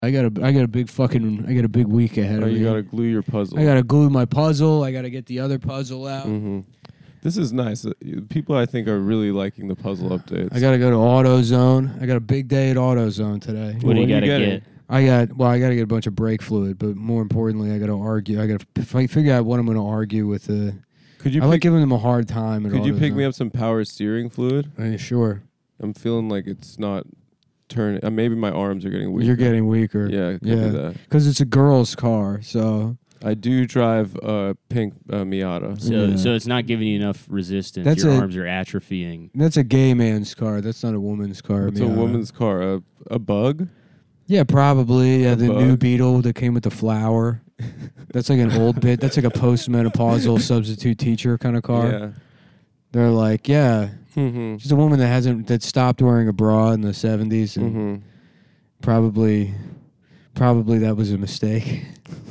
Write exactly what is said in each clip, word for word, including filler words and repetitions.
I got a, I got a big fucking, I got a big week ahead Oh, of me. you gotta glue your puzzle. I gotta glue my puzzle. I gotta get the other puzzle out. Mm-hmm. This is nice. Uh, People, I think, are really liking the puzzle updates. I gotta go to AutoZone. I got a big day at AutoZone today. What do you What are you gotta getting? get? I got well. I got to get a bunch of brake fluid, but more importantly, I got to argue. I got to f- figure out what I'm going to argue with the. Could you I like pick, giving them a hard time. At could you pick AutoZone. me up some power steering fluid? Uh, sure. I'm feeling like it's not turning. Uh, maybe my arms are getting weaker. You're getting weaker. Yeah, could yeah. do that. Because it's a girl's car, so I do drive a pink uh, Miata. So, Yeah. so it's not giving you enough resistance. That's Your a- arms are atrophying. that's a gay man's car. That's not a woman's car. It's a Miata. woman's car. A, a bug? Yeah, probably. Yeah, A the bug. new Beetle that came with the flower. That's like an old bit. That's like a postmenopausal substitute teacher kind of car. Yeah. They're like, yeah, Mm-hmm. she's a woman that hasn't that stopped wearing a bra in the seventies and. Mm-hmm. Probably, probably that was a mistake.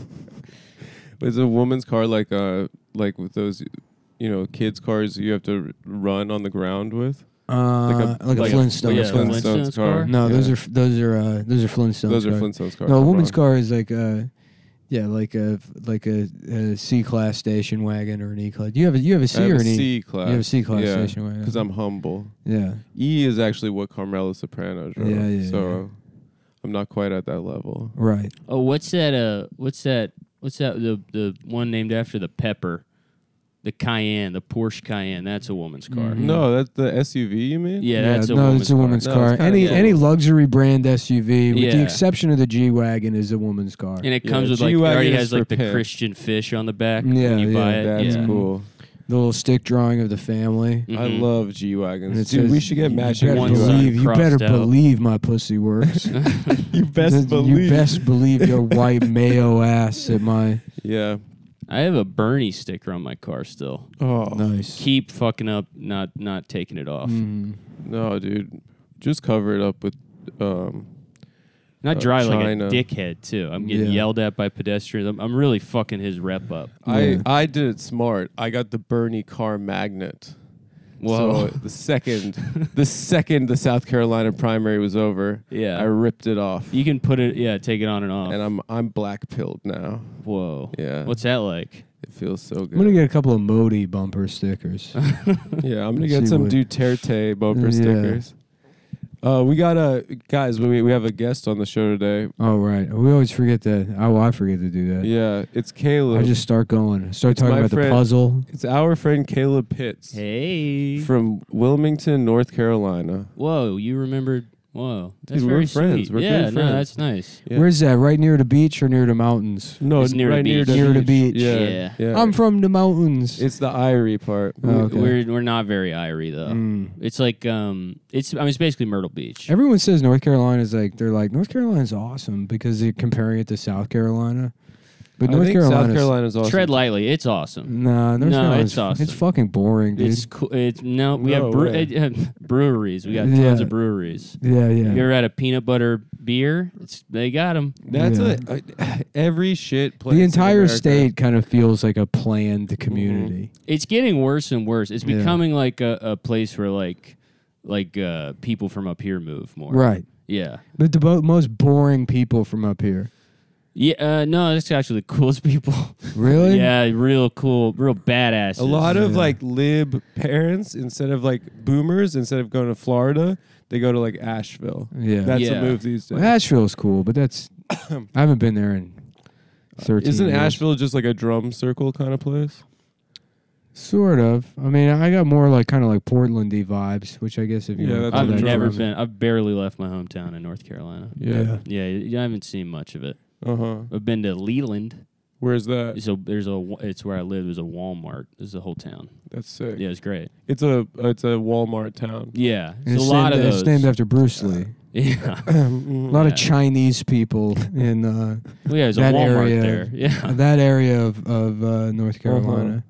Is a woman's car like uh like with those, you know, kids' cars you have to run on the ground with? Uh, like a, like like a a- Flintstone yeah, car. Flintstones Flintstones car. car? No, Yeah. those are those are uh, those are Flintstones. Those are cars. Flintstones cars. No, a I'm woman's wrong. car is like a, yeah, like a like a, a C class station wagon or an E class. You have a you have a C I have or a an E? C class. You have a C class yeah, station wagon. because I'm humble. Yeah. E is actually what Carmelo Soprano drove. Yeah, yeah, So yeah. I'm not quite at that level. Right. Oh, what's that? Uh, what's that? What's that? The the one named after the pepper, the Cayenne, the Porsche Cayenne. That's a woman's car. Mhm. No, that's the S U V. You mean? Yeah, that's a no, woman's it's a car. woman's No, car. it's kinda Any cool. any luxury brand S U V, with the Yeah. exception of the G wagon, is a woman's car. And it Yeah, comes with like it G-Wagon already is has for like the pimp. Christian fish on the back Yeah, when you buy yeah, it. That's yeah. cool. The little stick drawing of the family. Mhm. I love G And wagons. it Dude, says, we should get you matching better One G side believe, You better crossed out. believe my pussy works. You best You believe. best believe your white mayo ass at my Yeah. I have a Bernie sticker on my car still. Oh nice. Keep fucking up, not not taking it off. Mm. no, dude. Just cover it up with. Um, Not Uh, drive like a China. dickhead too. I'm getting Yeah. yelled at by pedestrians. I'm, I'm really fucking his rep up. Yeah. I I did it smart. I got the Bernie car magnet. Whoa. So the second, the second the South Carolina primary was over, Yeah. I ripped it off, You can put it, yeah, take it on and off. and I'm I'm black pilled now. Whoa. Yeah. What's that like? It feels so I'm gonna good. get a couple of Modi bumper stickers. Yeah, I'm gonna Let's get see some what- Duterte bumper Yeah. stickers. Uh, we got a guys. We we have a guest on the show today. Oh right, we always forget that. Oh, I forget to do that. Yeah, it's Caleb. I just start going. Start It's talking my about friend- the puzzle. it's our friend Caleb Pitts Hey. from Wilmington, North Carolina. Whoa, you remembered? Whoa. That's Dude, we're very friends. sweet. We're yeah, good no, friends. that's nice. Yeah. Where's that? Right near the beach or near the mountains? No, It's near the right near beach. the Near the beach. beach. Yeah, Yeah. yeah. I'm from the mountains. It's the Irie part. Oh, okay. We're we're not very Irie though. Mm. It's like um it's I mean it's basically Myrtle Beach. Everyone says North Carolina is like they're like North Carolina's awesome because they're comparing it to South Carolina, but I North think Carolina's South Carolina's awesome. Tread lightly, it's awesome. Nah, North No, Carolina's it's awesome. It's fucking boring, dude. It's cool. It's no, we No have brew- way. uh, breweries. We got tons Yeah. of breweries. yeah, yeah. You ever had a peanut butter beer? It's they got them. That's Yeah. a, a every shit place. The in entire America. state kind of feels like a planned community. It's getting worse and worse. It's Yeah. becoming like a, a place where like like uh, people from up here move more. Right. Yeah. But the bo- most boring people from up here. Yeah. Uh, no, that's actually the coolest people. Really? Yeah, real cool, real badass. A lot of Yeah. like lib parents, instead of like boomers, instead of going to Florida, they go to like Asheville. Yeah. That's Yeah. the move these days. Well, Asheville's cool, but that's I haven't been there in thirteen Isn't years. Asheville just like a drum circle kind of place? Sort of. I mean, I got more like kind of like Portlandy vibes, which I guess if you Yeah, wanna that's call I've what that never drums. been. I've barely left my hometown in North Carolina. Yeah. Yeah, y- I haven't seen much of it. Uh huh. I've been to Leland. Where's that? So there's a. wa- It's where I live. There's a Walmart. There's the whole town. That's sick. Yeah, it's great. It's a it's a Walmart town. Yeah, And it's a it's lot named, of those. It's named after Bruce Lee. Yeah, A lot Yeah. of Chinese people in uh, well, yeah, there's a That Walmart area- there. Yeah, that area of of uh, North Carolina.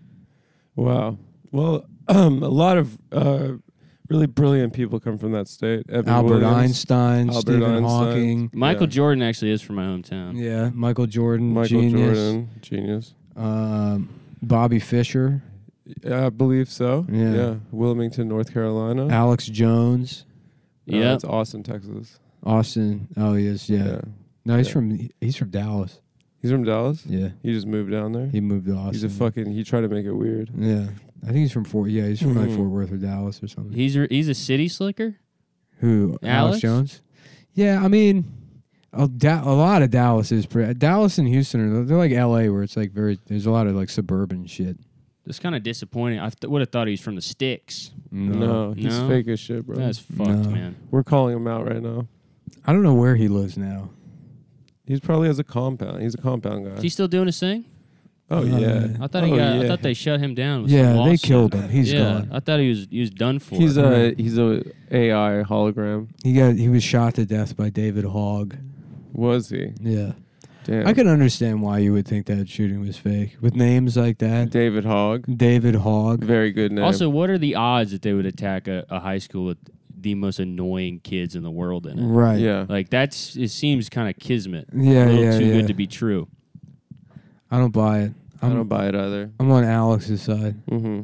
Wow. Well, um, a lot of uh, really brilliant people come from that state. Evan Albert Williams, Einstein, Albert Stephen Einstein. Hawking. Michael Yeah. Jordan actually is from my hometown. Yeah, Michael Jordan, Michael genius. Jordan, genius. Um, Bobby Fischer, Yeah, I believe so. Yeah. Yeah. Wilmington, North Carolina. Alex Jones, Uh, Yeah, it's Austin, Texas. Austin. Oh, he is. Yeah. Yeah. No, he's Yeah. from he's from Dallas. He's from Dallas. Yeah, He just moved down there. he moved to Austin. He's a fucking. He tried to make it weird. Yeah, I think he's from Fort. Yeah, he's from like Mhm. Fort Worth or Dallas or something. He's re- he's a city slicker. Who? Alex, Alex? Jones. Yeah, I mean, a, da- a lot of Dallas is pretty. Dallas and Houston are they're like L A, where it's like very. There's a lot of like suburban shit. It's kind of disappointing. I th- would have thought he was from the sticks. No, he's No? fake as shit, bro. That's fucked, No. man. We're calling him out right now. I don't know where he lives now. He's probably has a compound. He's a compound guy. Is he still doing his thing? oh Uh, yeah. I thought oh, he got. Yeah. I thought they shut him down. With Yeah, some they lawsuit. killed him. He's yeah, gone. I thought he was he was done for. He's Right. a he's a A I hologram. He got he was shot to death by David Hogg. Was he? Yeah, Damn. I can understand why you would think that shooting was fake with names like that. David Hogg. David Hogg. Very good name. Also, what are the odds that they would attack a, a high school with the most annoying kids in the world in it? Right. yeah. Like that's it seems kind of kismet. Yeah, a little yeah, too yeah. good to be true. I don't buy it. I I'm, don't buy it either. I'm on Alex's side. Mm-hmm.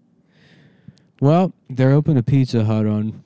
Well, they're open a Pizza Hut on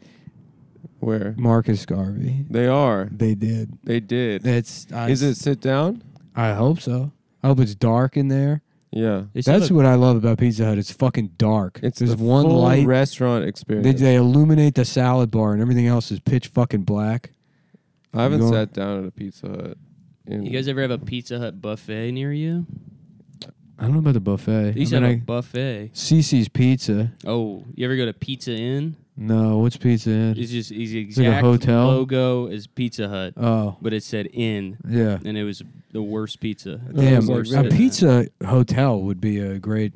Where Marcus Garvey. they are. They did. They did. That's. I, Is it sit down? I hope so. I hope it's dark in there. Yeah. They said That's a- what I love about Pizza Hut. It's fucking dark. It's There's the one full light. restaurant They, experience. they illuminate the salad bar, and everything else is pitch fucking black. I haven't You go- sat down at a Pizza Hut. In, You guys ever have a Pizza Hut buffet near you? I don't know about the buffet. They used I to mean, have a I- buffet. Cece's Pizza. Oh, you ever go to Pizza Inn? No, what's Pizza Inn? It's just it's the like a exact hotel? logo as Pizza Hut, Oh, but it said Inn, yeah. and it was the worst pizza. Damn, was like Worst a really- pizza hotel would be a great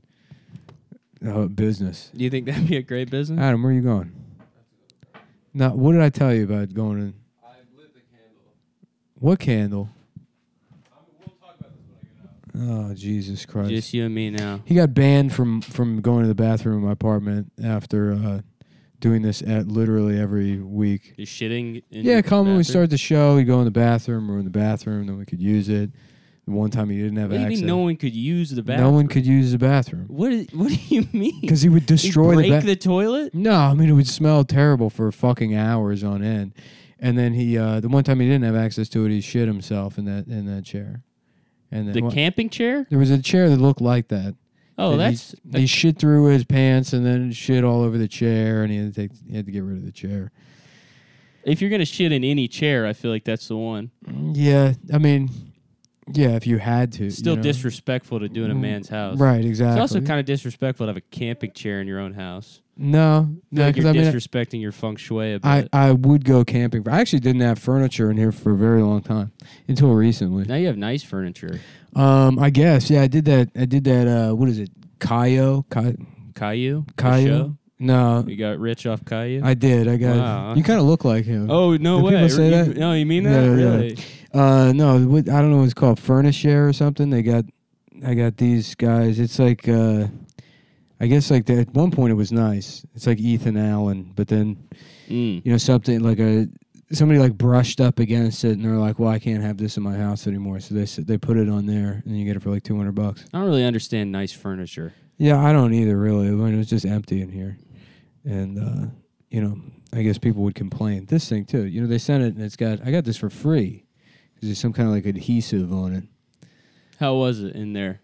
uh, business. Do you think that'd be a great business? Adam, where are you going? Now, what did I tell you about going in? I lit the candle. What candle? We'll talk about this when I get out. Oh, Jesus Christ. Just you and me now. He got banned from, from going to the bathroom in my apartment after uh, doing this at literally every week. Just shitting. In Yeah, the come when we bathroom? start the show, he'd go in the bathroom, we're in the bathroom, then we could use it. The one time he didn't have What do you access. mean no one could use the bathroom? No one could use the bathroom. What? Is, what do you mean? Because he would destroy break the bathroom. the toilet. No, I mean it would smell terrible for fucking hours on end. And then he, uh, the one time he didn't have access to it, he shit himself in that in that chair. And then The well, camping chair. there was a chair that looked like that. Oh, And that's he, he shit through his pants and then shit all over the chair, and he had to take he had to get rid of the chair. if you're gonna shit in any chair, I feel like that's the one. Yeah, I mean, yeah, if you had to, Still you know. disrespectful to do in a Mm, man's house. Right, exactly. It's also kind of disrespectful to have a camping chair in your own house. no, I feel no, like because you're I mean, disrespecting your feng shui a I bit. I would go camping. For, I actually didn't have furniture in here for a very long time until recently. now you have nice furniture. Um, I guess yeah, I did that. I did that. Uh, what is it? Caillou? Ca- Caillou? The Caillou? show? No, You got rich off Caillou? I did. I got. Wow. You kind of look like him. oh, no Do way. people say You- that? No, you mean Yeah, that? yeah. Really? Uh, no, what, I don't know what it's called, Furnace Share or something. They got, I got these guys. It's like, uh, I guess like the, at one point it was nice. It's like Ethan Allen, but then Mm. you know something like a somebody like brushed up against it, and they're like, well, I can't have this in my house anymore. So they s- they put it on there, and you get it for like two hundred bucks. I don't really understand nice furniture. Yeah, I don't either really. I mean, it was just empty in here, and uh, you know, I guess people would complain. This thing too, you know, they sent it, and it's got I got this for free because there's some kind of like adhesive on it. How was it in there?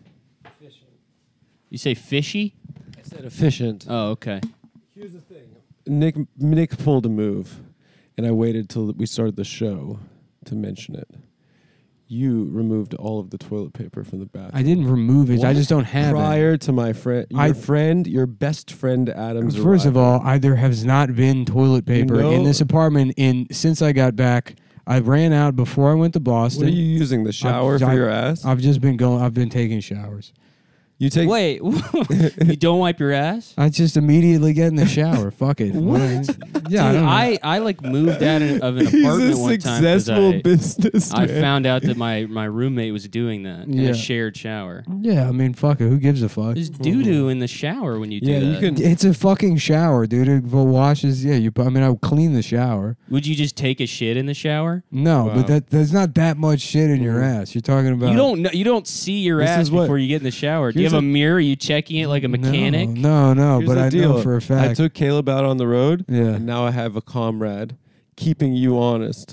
You say fishy? I said efficient. Oh, okay. Here's the thing. Nick Nick pulled a move, and I waited till we started the show to mention it. You removed all of the toilet paper from the bathroom. I didn't remove it. I What? just don't have Prior to my friend, your I- friend, your best friend Adam's it. First of arrival. all, I, there has not been toilet paper know- in this apartment in since I got back. I ran out before I went to Boston. what are you using? The shower for I- your ass? I've just been going. I've been taking showers. you take Wait, you don't wipe your ass? I just immediately get in the shower. Fuck it. What? Yeah, I, Dude, don't know. I, I like moved out of an He's apartment a one time 'cause successful I, business. I found out that my, my roommate was doing that in Yeah. a shared shower. yeah, I mean, fuck it. Who gives a fuck? There's doo doo in the shower when you do Yeah, that. you can- It's a fucking shower, dude. It washes. Yeah, you. I mean, I would clean the shower. Would you just take a shit in the shower? No, Wow. but that there's not that much shit in your ass. You're talking about. You don't know, you don't see your This ass is what- before you get in the shower. Do you Here's have a, a- mirror? Are you checking it like a mechanic? No, no, no Here's but the I deal. know for a I fact. took Caleb out on the road, Yeah. and now I have a comrade keeping you honest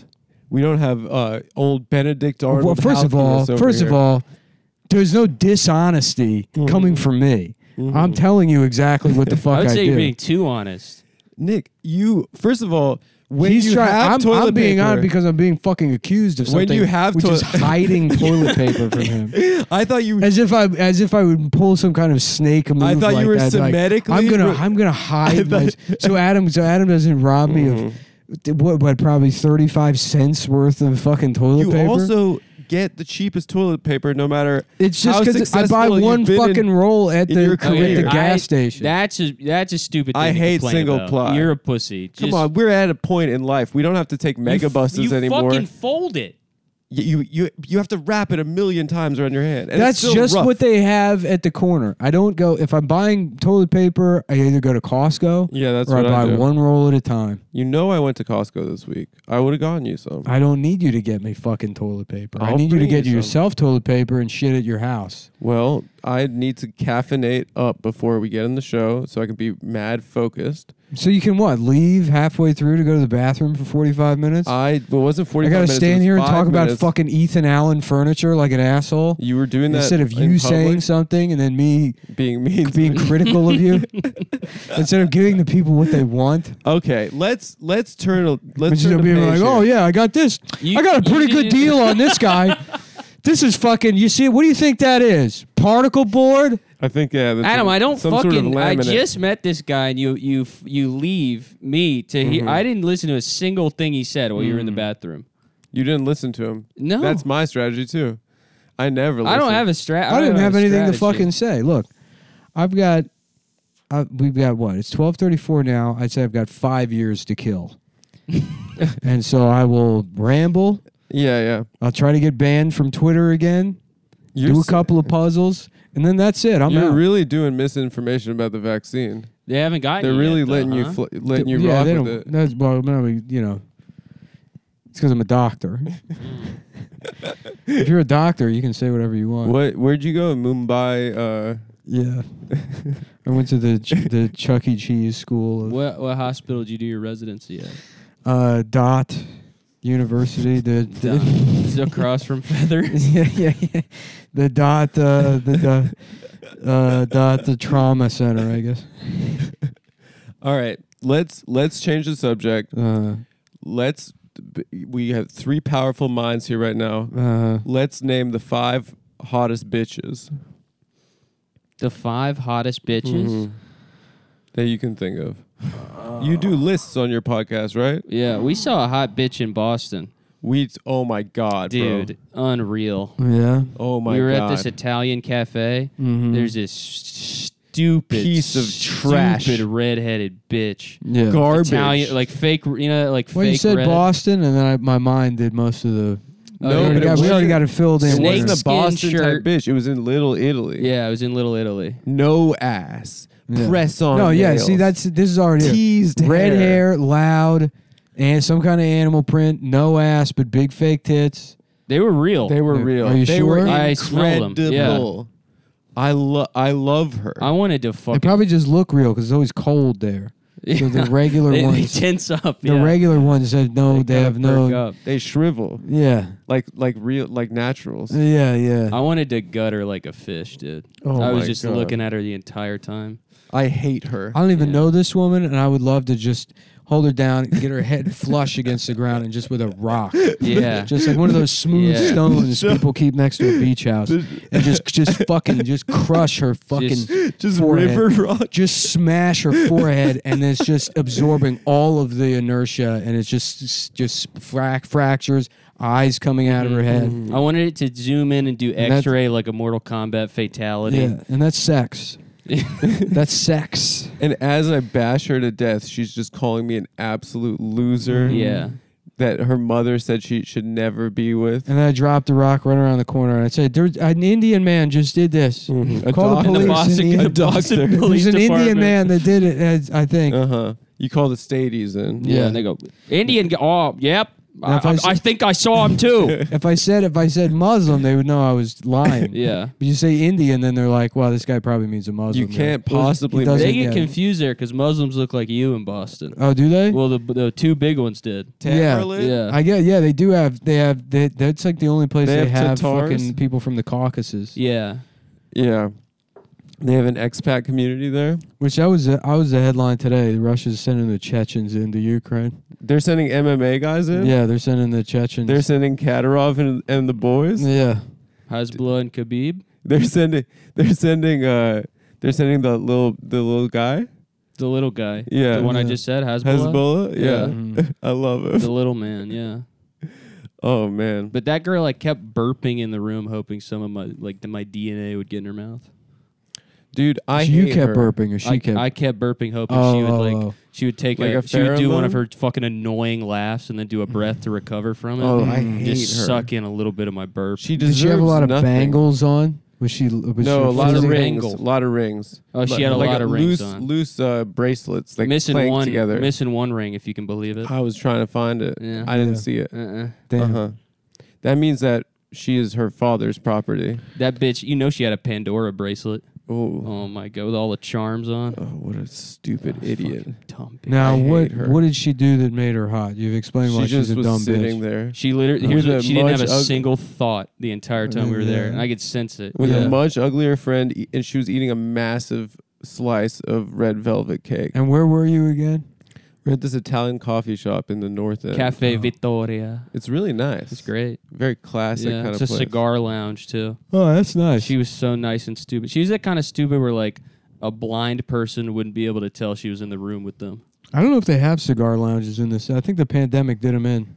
We don't have uh, old Benedict Arnold. Well, first of all, Halkias over first of here. all, there's no dishonesty Mhm. coming from me. Mhm. I'm telling you exactly what the fuck I would I say do. you're being too honest. Nick, you first of all, when He's you trying. have I'm, toilet I'm being paper, honest because I'm being fucking accused of When something. you have which toi- is hiding toilet paper from him. I thought you. As if I, as if I would pull some kind of snake move. I thought like you were that, like, Semitically I'm gonna, re- I'm gonna hide. I my, thought- so Adam, so Adam doesn't rob me Mhm. of what, what, probably thirty-five cents worth of fucking toilet You paper. also get the cheapest toilet paper, no matter. It's how just because I buy successful one you've been fucking in- roll at in the, your at career. the gas I- station. That's a that's a stupid thing I to hate complain single about. ply. You're a pussy. Come Just- on, we're at a point in life. We don't have to take mega you, f- buses you anymore. fucking fold it. You, you you you have to wrap it a million times around your hand. And That's it's still just rough. what they have at the corner. I don't go if I'm buying toilet paper. I either go to Costco Yeah, that's or I what buy I do. one roll at a time. You know, I went to Costco this week. I would have gotten you some. I don't need you to get me fucking toilet paper. I I'll need you to bring get you some. yourself toilet paper and shit at your house. Well, I need to caffeinate up before we get in the show, so I can be mad focused. So you can what? Leave halfway through to go to the bathroom for forty-five minutes? I well, it wasn't I forty-five gotta minutes. it stand was here and five talk about minutes. fucking Ethan Allen furniture like an asshole. You were doing that Instead of in you public, saying something and then me being mean, to being me. critical of you. Instead of giving the people what they want. Okay, let's let's turn. a- Let's Instead turn of the being page like, oh here. yeah, I got this. You- I got a you pretty good did- deal on this guy. This is fucking, you see, what do you think that is? Particle board? I think yeah. That's Adam, a- I don't some fucking. Sort of I laminate. just met this guy, and you you f- you leave me to hear. Mhm. I didn't listen to a single thing he said while you were in the Mm. bathroom. You didn't listen to him. No, That's my strategy too. I never. Listen. I don't have a strat. I didn't have anything to strategy. fucking say. Look, I've got, uh, we've got what? It's twelve thirty-four now. I'd say I've got five years to kill. And so I will ramble. Yeah, yeah. I'll try to get banned from Twitter again. You're do a s- couple of puzzles. And then that's it. I'm You're out. really doing misinformation about the vaccine. They haven't gotten. They're you really yet, though, letting you huh? fl- letting you yeah, rock they with don't. it. That's, well, I mean, you know, it's because I'm a doctor. If you're a doctor, you can say whatever you want. What? Where'd you go? Mumbai. Uh, Yeah. I went to the Ch- the Chuck E. Cheese school of What what hospital did you do your residency at? uh, Dot University. The, the It's across from Feather. yeah, yeah, yeah. The Dot uh, the, the uh, Dot the Trauma Center, I guess. all right. Let's let's change the subject. Uh, Let's. We have three powerful minds here right now. uh, Let's name the five hottest bitches The five hottest bitches. Mhm. that you can think of. You do lists on your podcast, right? Yeah, we saw a hot bitch in Boston, We. Oh my god, dude. bro. Unreal. yeah. Oh my we were god. at this Italian cafe. Mhm. There's this stupid Piece of trash. stupid redheaded bitch. yeah. Garbage. Italian, like fake, you know, like Well, fake. you said red. Boston, and then I, my mind did most of the. Oh, we yeah, already, but it got, we already wasn't- got it filled in. It Snake with wasn't a skin Boston shirt. type bitch. It was in Little Italy. Yeah, it was in Little Italy. No ass. Yeah. Press on. No, yeah. nails. See, that's this is already teased red hair. hair, loud, and some kind of animal print. No ass, but big fake tits. They were real. They were Yeah. real. Are you they sure? were I smelled them, yeah. incredible. I love. I love her. I wanted to They fucking. probably just look real because it's always cold there. So the regular they, they ones, tense up. the yeah. regular ones said no. They, kinda have perk no. up. they shrivel Yeah, like like real like naturals. yeah, yeah. I wanted to gut her like a fish, dude. Oh I was my just God. looking at her the entire time. I hate her. I don't even Yeah. know this woman, and I would love to just hold her down and get her head flush against the ground and just with a rock. Yeah. Just like one of those smooth Yeah. stones people keep next to a beach house. And just just fucking just crush her fucking Just- Just forehead. river rock. Just smash her forehead, and it's just absorbing all of the inertia, and it's just just frac- fractures, eyes coming out of her head. I wanted it to zoom in and do And that's- X-ray like a Mortal Kombat fatality. Yeah, and that's sex. That's sex. And as I bash her to death, she's just calling me an absolute loser. Yeah. That her mother said she should never be with. And then I dropped the rock right around the corner, and I said, "There's an Indian man just did this. Mhm. A Call the doc- In the police." Boston, in the- the Boston doctor. Police There's an Indian Department. man that did it. as- I think. Uh huh. You call the stadies in. Yeah, Yeah. and they go Indian. Go, oh, yep. I, if I I, said- I think I saw him too. If I said if I said Muslim, they would know I was lying. Yeah. But you say Indian, then they're like, "Well, this guy probably means a Muslim." You there." can't possibly. He doesn't They make- get yeah. confused there because Muslims look like you in Boston. Oh, do they? Well, the the two big ones did. Yeah. Tamerlan? Yeah. I get. Yeah, they do have. They have. They, that's like the only place They they, have have, Tatars? fucking people from the Caucasus. Yeah. Yeah. They have an expat community there. Which I was. I was the headline today. Russia's sending the Chechens into Ukraine. They're sending M M A guys in. Yeah, they're sending the Chechens. They're sending Kadyrov and, and the boys. yeah. Hezbollah and Khabib, They're sending. They're sending. Uh, they're sending the little the little guy. the little guy. Yeah. The one I Yeah. just said, Hezbollah. Hezbollah. Yeah. Yeah. Mhm. I love The him. little man, yeah. Oh man. But that girl like kept burping in the room, hoping some of my like the, my D N A would get in her mouth. Dude, I So you hate kept her. burping, or she I, kept. I kept burping, hoping oh, she would oh, like oh. she would take Like a, a she would do one of pheromone? her fucking annoying laughs and then do a breath to recover from it. Oh, I Mm. hate just her. suck in a little bit of my burp. She Did deserves she have a lot of nothing. bangles on? Was she? Was No, a she lot of She's a rings. bangle. A lot of rings. Oh, she Li- had a like lot of rings loose, on. loose uh, bracelets, like missing clanked one, together. missing one ring, if you can believe it. I was trying to find it. Yeah. I didn't Yeah. see it. Uh-uh. Damn. Uh-huh. That means that she is her father's property. That bitch, you know, she had a Pandora bracelet. Oh, Oh my god, with all the charms on. oh what a stupid idiot. Fucking dumb bitch. Now, I what hate her. what did she do that made her hot? You've explained why She she's just a was dumb sitting bitch. there She literally, Uh, here's with what, a she didn't have a much ug- single thought the entire time we were there, Yeah. and I could sense it. with Yeah. a much uglier friend, e- and she was eating a massive slice of red velvet cake. And where were you again? We're at this Italian coffee shop in the north end. Cafe Oh. Vittoria. It's really nice. It's great. Very classic Yeah, kind it's of a place. cigar lounge too. Oh, that's nice. She was so nice and stupid. She was that kind of stupid where like a blind person wouldn't be able to tell she was in the room with them. I don't know if they have cigar lounges in this. I think the pandemic did them in.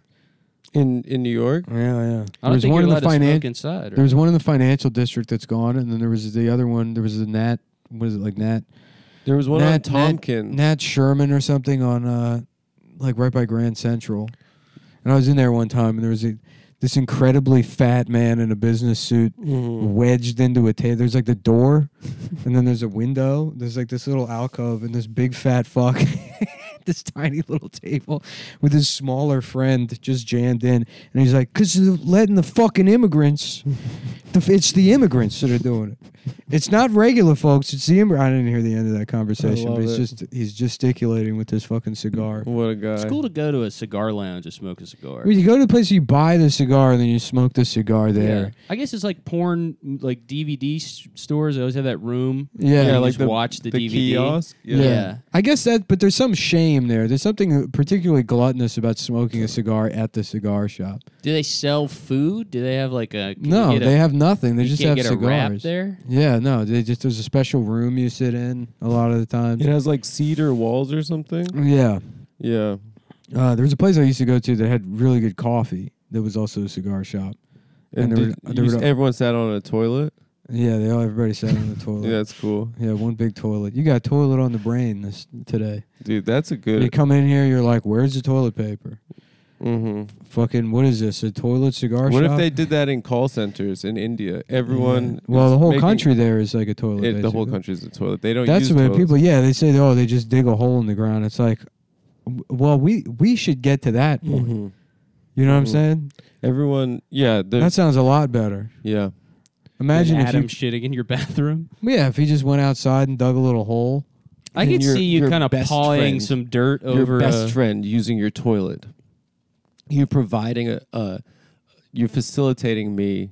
in in New York. Yeah, yeah. I There don't was think one you're in allowed the to smoke finan- inside. There was one in the financial district that's gone, and then there was the other one. There was a Nat. What is it like Nat? There was one Nat, on Tompkins. Nat, Nat Sherman or something on, uh, like right by Grand Central. And I was in there one time, and there was a, this incredibly fat man in a business suit Mhm. wedged into a table. There's like the door, and then there's a window. There's like this little alcove, and this big fat fuck, this tiny little table with his smaller friend just jammed in. And he's like, "Cause they're letting the fucking immigrants, the, it's the immigrants that are doing it. It's not regular folks. It's the immigrants." I didn't hear the end of that conversation, love but he's it. just he's gesticulating with this fucking cigar. What a guy. It's cool to go to a cigar lounge and smoke a cigar. I mean, you go to a place, you buy the cigar, and then you smoke the cigar there. Yeah. I guess it's like porn, like D V D s- stores. They always have that room. Yeah, where you like just the- watch the, the D V D. kiosk. Yeah. Yeah. I guess that, but there's some shame there. There's something particularly gluttonous about smoking a cigar at the cigar shop. Do they sell food? Do they have like a? Can No, you get they a, have nothing. They you just can't have get a wrap cigars. there. Yeah, no, they just there's a special room you sit in a lot of the time. It has like cedar walls or something. Yeah, Yeah. uh, there was a place I used to go to that had really good coffee. That was also a cigar shop. And, And there did, were- there you were- s- everyone sat on a toilet. Yeah, they all everybody sat on the toilet. Yeah, that's cool, Yeah, one big toilet. You got a toilet on the brain this today. dude. That's a You good. come in here, you're like, "Where's the toilet paper?" hmm Fucking, what is this? A toilet cigar What shop? if they did that in call centers in India? Everyone. Yeah. Well, is the whole making- country there is like a toilet. It, the whole basically. country is a toilet. They don't. That's use what toilets. people. Yeah, they say, "Oh, they just dig a hole in the ground." It's like, w- well, we we should get to that point. Mhm. You know what I'm Mhm. saying? Everyone. Yeah. they're- That sounds a lot better. Yeah. Imagine And if Adam you, shitting in your bathroom. yeah, if he just went outside and dug a little hole. I And could your- see you your kind of best pawing friend. some dirt Your over. best a, friend using your toilet. You're providing a. a you're facilitating me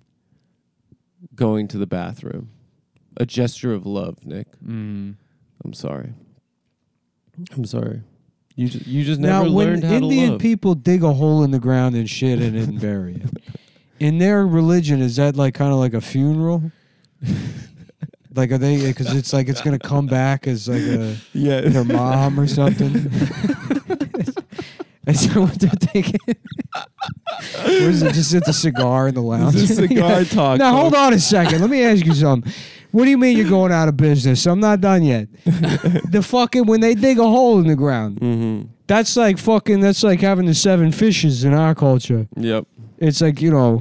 going to the bathroom. A gesture of love, Nick. Mm. I'm sorry. I'm sorry. You just you just Now, never when learned how to Indian love. people dig a hole in the ground and shit and then bury it, in their religion, is that like kind of like a funeral? Like, are they? Because it's like it's gonna come back as like a yeah. their mom or something. Is that what they're thinking? Or is it just at the cigar in the lounge? This is cigar talk. Now, hold folks. on a second. Let me ask you something. What do you mean you're going out of business? I'm not done yet. The fucking, when they dig a hole in the ground, Mm-hmm. that's like fucking, that's like having the seven fishes in our culture. Yep. It's like, you know,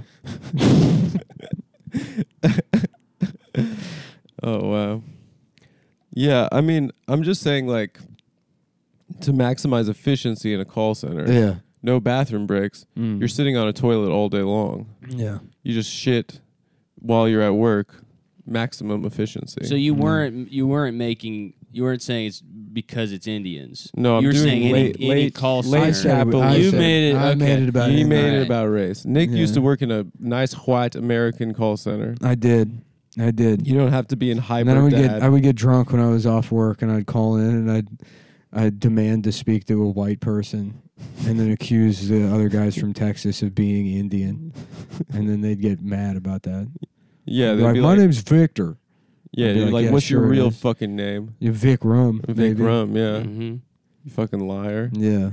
Oh wow. Yeah, I mean, I'm just saying, like, to maximize efficiency in a call center. yeah. no bathroom breaks. Mm. You're sitting on a toilet all day long. Yeah. You just shit while you're at work. Maximum efficiency. So you Yeah. weren't you weren't making you weren't saying it's because it's Indians. no, I'm you were doing saying late, any, any late, call late center. capital. I You said- made it. I okay. made it about He it. made it Alright. about race. Nick Yeah. used to work in a nice white American call center. I did. I did. You don't have to be in And hyper then I would dad. get I would get drunk when I was off work, and I'd call in and I'd I'd demand to speak to a white person, and then accuse the other guys from Texas of being Indian, and then they'd get mad about that. yeah, They'd they'd be like, be my like, name's Victor. yeah, I'd be you're like, like, yeah, what's your sure it real is. fucking name? You're Vic Rum. Vic maybe. Rum, yeah. Mhm. You fucking liar. Yeah.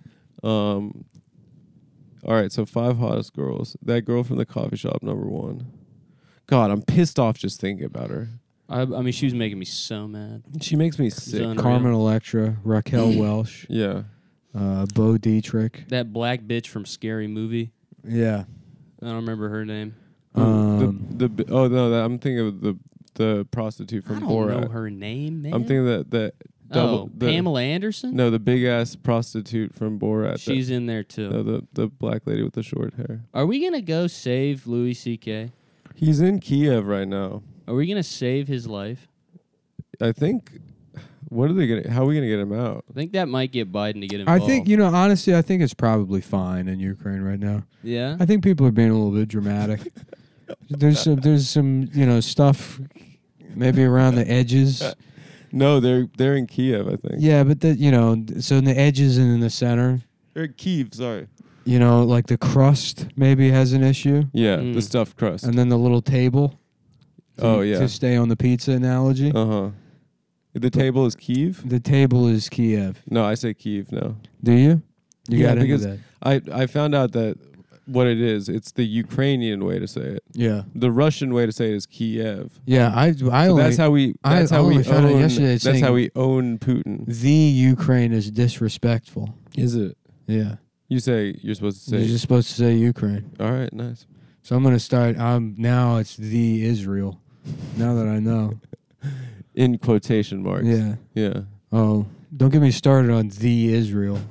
Um. All right, so five hottest girls. That girl from the coffee shop, number one. God, I'm pissed off just thinking about her. I, I mean, she was making me so mad. She makes me sick. unreal. Carmen Electra, Raquel Welch, Yeah. uh, Bo Dietrich. That black bitch from Scary Movie. Yeah. I don't remember her name. Um, the, the bi- oh no, that, I'm thinking of the the prostitute from I don't Borat. know her name, man. I'm thinking that that double oh, the, Pamela Anderson. No, the big ass prostitute from Borat. She's in there too. the, no, the the black lady with the short hair. Are we gonna go save Louis C K? He's in Kiev right now. Are we gonna save his life? I think. What are they gonna? How are we gonna get him out? I think that might get Biden to get I involved. think, you know, honestly, I think it's probably fine in Ukraine right now. Yeah. I think people are being a little bit dramatic. there's some, there's some, you know, stuff maybe around the edges. No, they're they're in Kiev. I think. Yeah, but the, you know, so in the edges and in the center, They're in Kiev. Sorry. you know, like the crust maybe has an issue, Yeah, Mm. the stuffed crust. and then the little table. to- Oh, yeah. To stay on the pizza analogy, Uh huh. The table is Kiev. the table is Kiev. No, I say Kiev now. Do you? You Yeah, got into because that. I I found out that what it is. It's the Ukrainian way to say it. Yeah. The Russian way to say it is Kiev. Yeah, I I So only that's how we. I- That's I how we only found out own. yesterday That's saying- how we own Putin. the Ukraine is disrespectful. Is it? Yeah. You say you're supposed to You're say. just supposed to say Ukraine. All right, nice. So I'm gonna start. Um, now it's the Israel. Now that I know. In quotation marks. Yeah. Yeah. Oh, don't get me started on the Israel.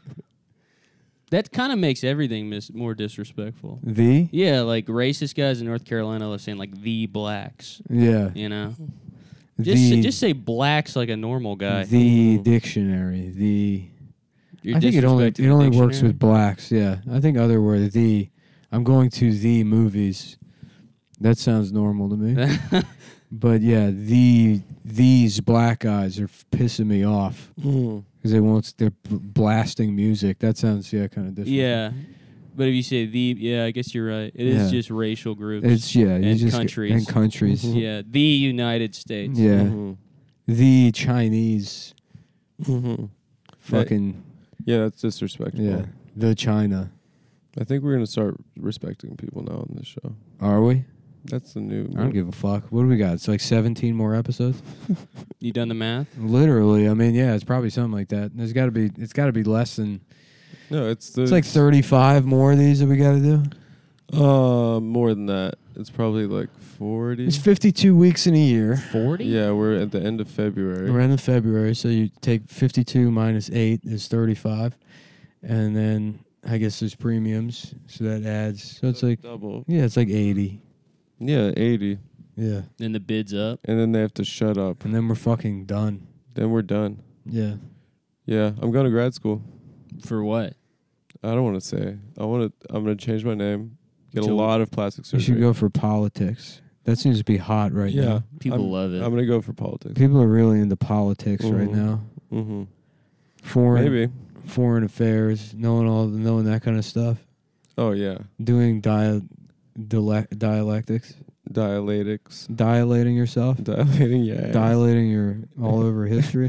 That kind of makes everything mis- more disrespectful. The. Yeah, like racist guys in North Carolina are saying like the blacks. Yeah. You know, just the, say, just say blacks like a normal guy. the dictionary. The. You're I think it only it disrespecting the only works dictionary? with blacks. Yeah. I think other word the. I'm going to the movies. That sounds normal to me. But yeah, the these black guys are f- pissing me off Mm. because they won't. They're b- blasting music. That sounds yeah, kind of different. Yeah, but if you say the, yeah, I guess you're right. It is Yeah. just racial groups. It's yeah, you and just countries. and countries. Mhm. yeah, the United States. Yeah, Mhm. the Chinese Mhm. fucking Yeah, that's disrespectful. yeah, the China. I think we're gonna start respecting people now on this show. Are we? That's the new. I don't give a fuck. What do we got? It's like seventeen more episodes. You done the math? Literally, I mean, yeah, it's probably something like that. There's got to be. It's got to be less than. No, it's the. It's like thirty-five more of these that we got to do. Uh, more than that. It's probably like forty. It's fifty-two weeks in a year. Forty? Yeah, we're at the end of February. We're in February, so you take fifty-two minus eight is thirty-five, and then I guess there's premiums, so that adds. So it's like double. yeah, it's like eighty. Yeah, eighty. Yeah, Then the bid's up. And then they have to shut up. and then we're fucking done. Then we're done. Yeah, Yeah, I'm going to grad school. For what? I don't want to say. I want to. I'm going to change my name. Get a To- lot of plastic you surgery. should go for politics. That seems to be hot right Yeah, now. People I'm, love it. I'm going to go for politics. People are really into politics right Mhm. now. Mm-hmm. Foreign Maybe. foreign affairs, knowing all knowing that kind of stuff. Oh yeah, Doing dia- dialec- dialectics, dialectics, dilating yourself, dilating. Yeah. dilating your all over history.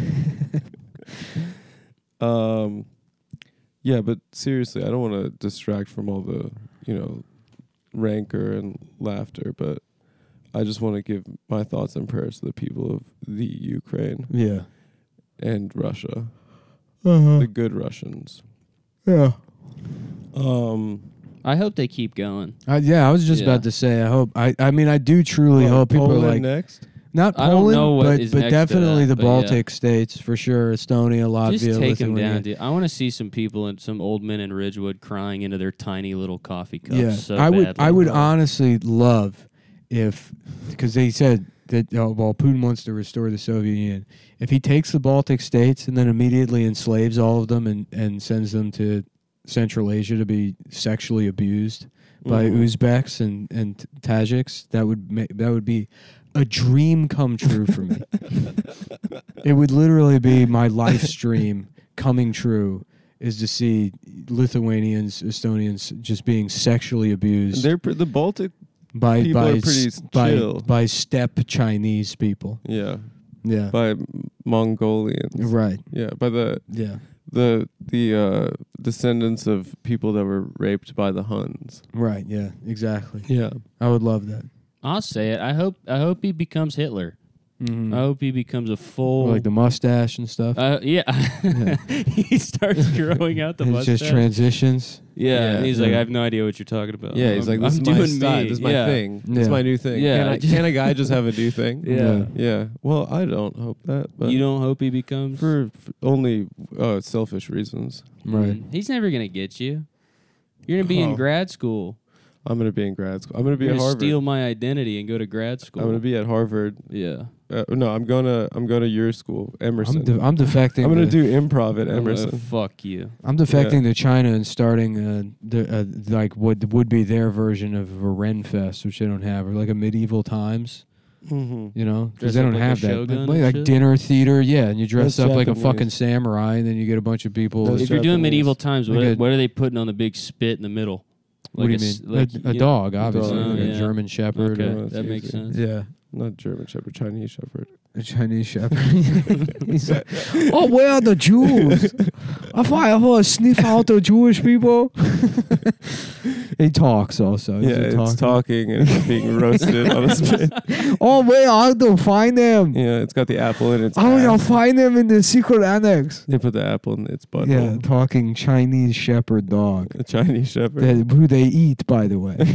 Um, yeah, but seriously, I don't want to distract from all the, you know, rancor and laughter, but I just want to give my thoughts and prayers to the people of the Ukraine Yeah. and Russia, Uh-huh. the good Russians. Yeah. Um, I hope they keep going. I, yeah, I was just Yeah. about to say. I hope. I. I mean, I do truly what, hope people Poland are like. next. Not I don't Poland, know what but, is but next to definitely that, the but yeah. Baltic states for sure. Estonia, Latvia, Just take them Lithuania. down, dude. I want to see some people and some old men in Ridgewood crying into their tiny little coffee cups. Yeah, so I would. badly. I would honestly love if, because they said that uh, well, Putin wants to restore the Soviet Union. If he takes the Baltic states and then immediately enslaves all of them and, and sends them to Central Asia to be sexually abused by Mhm. Uzbeks and, and Tajiks, that would ma- that would be a dream come true for me. It would literally be my life stream coming true, is to see Lithuanians, Estonians just being sexually abused They're pr- the Baltic. by people by are pretty s- by, chill. by steppe Chinese people. Yeah, Yeah. by Mongolians. Right. Yeah, by the Yeah. the the uh, descendants of people that were raped by the Huns. Right. Yeah. Exactly. Yeah. I would love that. I'll say it. I hope. I hope he becomes Hitler. Mhm. I hope he becomes a full. Like the mustache and stuff. Uh, yeah. Yeah. He starts growing out the It mustache. just transitions. yeah, Yeah. and he's like, Yeah. I have no idea what you're talking about. Yeah, he's I'm, like, this I'm is my doing style. me. This is my yeah. thing. This Yeah. is my new thing. Yeah, Can, I, just- can a guy just have a new thing? Yeah. Yeah. Well, I don't hope that, but You don't hope he becomes. for, for only uh, selfish reasons. Right. Mm, He's never gonna get you. You're gonna be Oh. in grad school. I'm gonna be in grad school. I'm gonna be You're at gonna Harvard. steal my identity and go to grad school. I'm gonna be at Harvard. Yeah. Uh, no, I'm gonna I'm going to your school, Emerson. I'm, de- I'm defecting. I'm gonna to- do improv at I'm gonna Emerson. fuck you. I'm defecting to China and starting uh, the, uh, like what would be their version of a Ren Fest, which they don't have, or like a medieval times. Mm-hmm. You know, Dress because they up don't like a have that. shogun Like, and like shit? dinner theater, yeah, and you dress That's up like a Japanese. fucking samurai, and then you get a bunch of people. That's If you're doing Japanese. medieval times, what, Like a- what are they putting on the big spit in the middle? What do you a s- mean? like, a, a you- dog, obviously, dog, like a yeah. German Shepherd. Okay, Or, that's that makes easy. sense. yeah, Not German Shepherd, Chinese Shepherd. a Chinese Shepherd. He's like, oh, where are the Jews? If I ever sniff out the Jewish people. He talks also. He's Yeah, a it's talker. talking and it's being roasted on a spit. Oh, where are to find them? Yeah, it's got the apple in its Oh, you'll ass. find them in the secret annex. They put the apple in its butt. Yeah, talking Chinese Shepherd dog. A Chinese Shepherd. That, who they eat, by the way.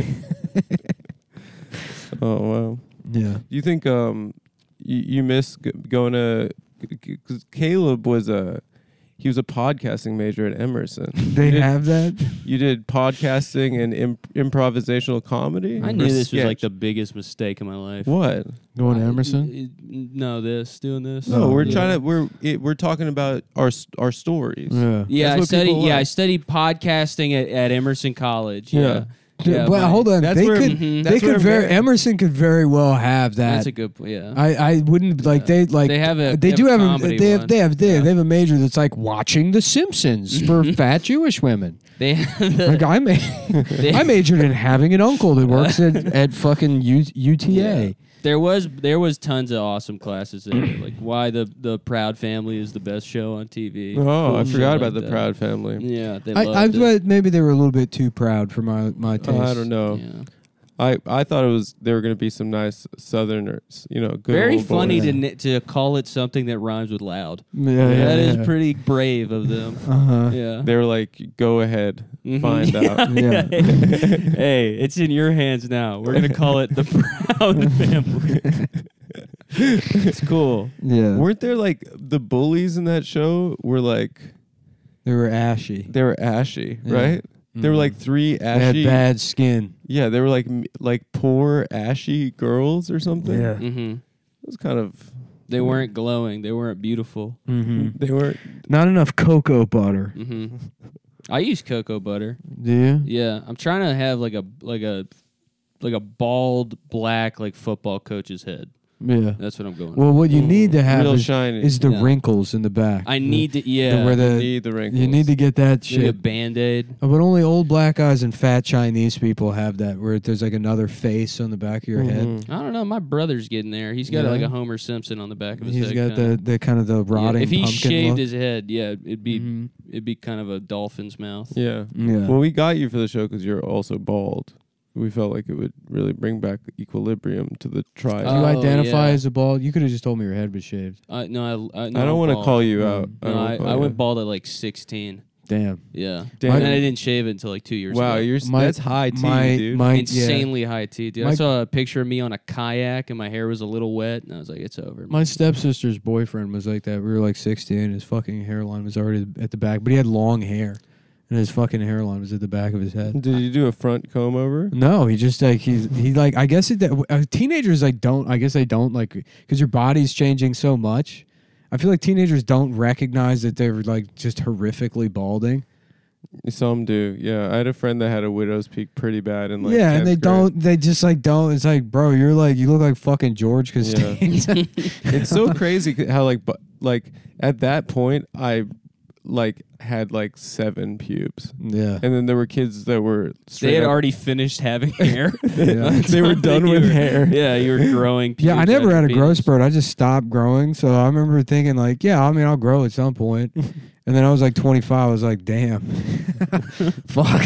Oh wow. Yeah. Do you think um you, you miss g- going to because Caleb was a he was a podcasting major at Emerson. They you did, have that? You did podcasting and imp- improvisational comedy. I Or knew this was like sketch? the biggest mistake of my life. what? Going to I- Emerson? it- no, this doing this. No, Oh, we're yeah. trying to we're it, we're talking about our s- our stories. Yeah. Yeah, That's I what studied. people Yeah, I like. studied podcasting at, at Emerson College. Yeah. Yeah, yeah. but my- hold on. That's They where- could, Mhm. they that's where could very, Ameri- Emerson could very well have that. That's a good. po- Yeah. I, I wouldn't like Yeah. they like They have a- they they do have have a a, comedy they have one. they have they, Yeah. they have a major that's like watching The Simpsons for fat Jewish women. they have the, Like I ma- they- I majored in having an uncle that works at, at fucking U- UTA. Yeah. There was there was tons of awesome classes there, like why the the Proud Family is the best show on T V. Oh, Cool I shit forgot like about the that. Proud Family. Yeah, they I, loved I it. thought maybe they were a little bit too proud for my my taste. I don't know. Yeah. I, I thought it was there were going to be some nice Southerners, you know, good Very old funny boys. to ni- to call it something that rhymes with loud. Yeah, yeah, That is yeah. pretty brave of them. Uh huh. Yeah. They were like, go ahead, Mhm. find out. Yeah. Hey, it's in your hands now. We're gonna call it the Proud Family. It's cool. Yeah. Weren't there like the bullies in that show were like They were ashy. they were ashy, Yeah. right? There were like three They had ashy. bad skin. Yeah, they were like m- like poor ashy girls or something. Mm-hmm. It was kind of They weren't glowing. They weren't beautiful. Mm-hmm. they weren't. Not enough cocoa butter. Mm-hmm. I use cocoa butter. Do you? Yeah, I'm trying to have like a like a like a bald black like football coach's head. Yeah. That's what I'm going. Well, what you need to have real is, shiny. is the Yeah. wrinkles in the back. I need to yeah. where you the need the wrinkles. you need to get that Maybe a shit. Band-Aid. Oh, but only old black guys and fat Chinese people have that, where there's like another face on the back of your head. Mhm. I don't know. My brother's getting there. He's got Yeah. like a Homer Simpson on the back of his He's head. got kinda. the, the kind of the Yeah, rotting If he pumpkin shaved look. his head, yeah, it'd be Mhm. it'd be kind of a dolphin's mouth. Yeah. Yeah. Well, we got you for the show because you're also bald. We felt like it would really bring back equilibrium to the tribe. Do you Oh, identify yeah. as a bald? You could have just told me your head was shaved. Uh, no, I, I, no, I don't want want to call you Mm. out. No, don't I, wanna call I you went out. bald at like sixteen. Damn. Yeah. Damn. And I didn't shave it until like two years Wow, ago. you're s- My- that's high tea, my dude. my Insanely high T, dude. My- I saw a picture of me on a kayak and my hair was a little wet, and I was like, it's over. yeah. My stepsister's boyfriend was like that. We were like sixteen. His fucking hairline was already at the back, but he had long hair, and his fucking hairline was at the back of his head. Did you do a front comb over? No, he just like he's he like I guess it uh, teenagers like don't I guess they don't like because your body's changing so much. I feel like teenagers don't recognize that they're like just horrifically balding. Some do. Yeah, I had a friend that had a widow's peak pretty bad in like yeah, and tenth they grade. don't. They just like don't. It's like, bro, you're like you look like fucking George Costanza. It's so crazy c- how like bu- like at that point I like had like seven pubes, yeah, and then there were kids that were They straight had up- already finished having hair. Yeah. they were done You with were- hair. Yeah, you were growing. yeah. I pubes never out had a your growth penis. spurt. I just stopped growing. So I remember thinking like, yeah, I mean, I'll grow at some point. And then I was like twenty-five. I was like, damn, fuck.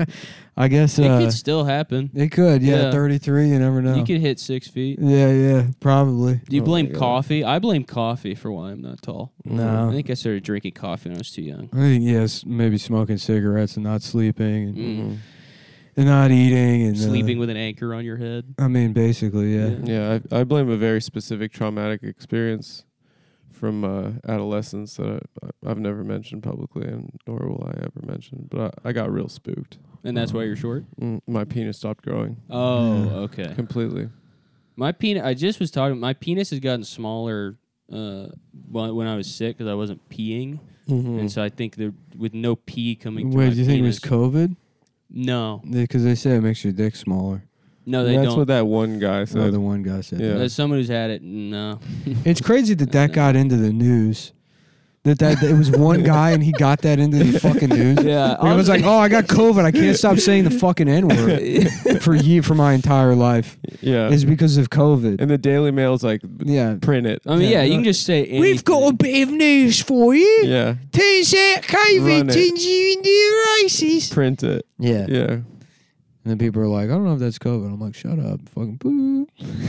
I guess It uh, could still happen. it could. Yeah, Yeah. thirty-three. You never know. You could hit six feet. yeah, yeah, probably. Do you Oh blame my God. coffee? I blame coffee for why I'm not tall. No. I think I started drinking coffee when I was too young. I think yes, maybe smoking cigarettes and not sleeping and, Mm. Mhm. and not eating and uh, Sleeping with an anchor on your head. I mean, basically, yeah. Yeah. Yeah, I, I blame a very specific traumatic experience from uh, adolescence that I, I've never mentioned publicly, and nor will I ever mention. But I, I got real spooked. And that's why you're short? Mm, my penis stopped growing Oh, Yeah. okay. completely. My penis, I just was talking, my penis has gotten smaller uh, when when I was sick because I wasn't peeing. Mm-hmm. And so I think that with no pee coming through Wait, my do you think it was penis- COVID? No. Because they say it makes your dick smaller. No, they That's don't. what that one guy Oh, said. the one guy said. Yeah. that. As someone who's had it, no. It's crazy that that got into the news. That that it was one guy and he got that into the fucking news. Yeah, Like, I was like, oh, I got COVID. I can't stop saying the fucking N word for ye for my entire life. Yeah. It's because of COVID. And the Daily Mail's like, Yeah. print it. I mean, Yeah. yeah, you can just say anything. We've got a bit of news for you. Yeah. Turns out COVID Run it. turns you into a racist. Print it. Yeah. Yeah. And then people are like, I don't know if that's COVID. I'm like, shut up. Fucking boo.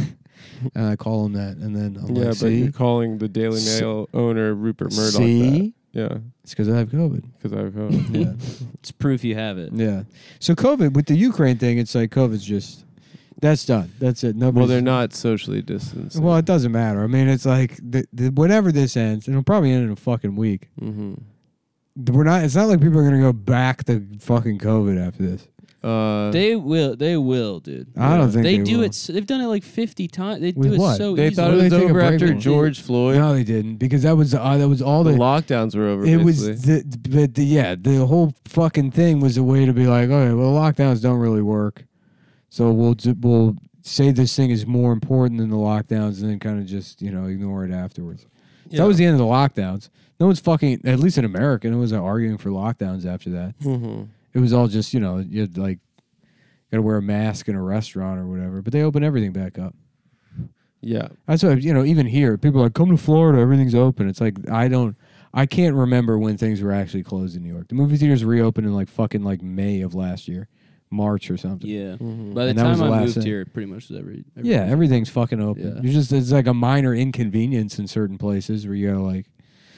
And I call him that. And then I'm yeah, like, but see? you're calling the Daily S- Mail owner Rupert Murdoch that. See? Yeah. It's because I have COVID. Because I've heard. Yeah. It's proof you have it. Yeah. So COVID, with the Ukraine thing, it's like COVID's just, that's done. That's it. Nobody's, Well, they're not socially distancing. Well, it doesn't matter. I mean, it's like, the, the, whenever this ends, it'll probably end in a fucking week. Mm-hmm. We're not, it's not like people are going to go back to fucking COVID after this. Uh, They will. They will, dude. I don't think they, they do will. it. s- They've done it like fifty times. They With do it what? so they easily. thought What it do was they take a over break after from? George Floyd. No, they didn't, because that was, uh, that was all the the, lockdowns were over. it was, basically. the, but the, yeah, the whole fucking thing was a way to be like, okay, well, lockdowns don't really work. So we'll, d- we'll say this thing is more important than the lockdowns and then kind of just, you know, ignore it afterwards. Yeah. That was the end of the lockdowns. No one's fucking, at least in America, no one's uh, arguing for lockdowns after that. Mm-hmm. It was all just, you know, you'd like, got to wear a mask in a restaurant or whatever. But they open everything back up. Yeah. That's why, you know, even here, people are like, come to Florida, everything's open. It's like, I don't, I can't remember when things were actually closed in New York. The movie theaters reopened in like fucking like May of last year, March or something. Yeah. Mm-hmm. By the And that was time the I last moved thing. here, it pretty much was every. Yeah, everything. everything's fucking open. Yeah. You just, it's like a minor inconvenience in certain places where you gotta like,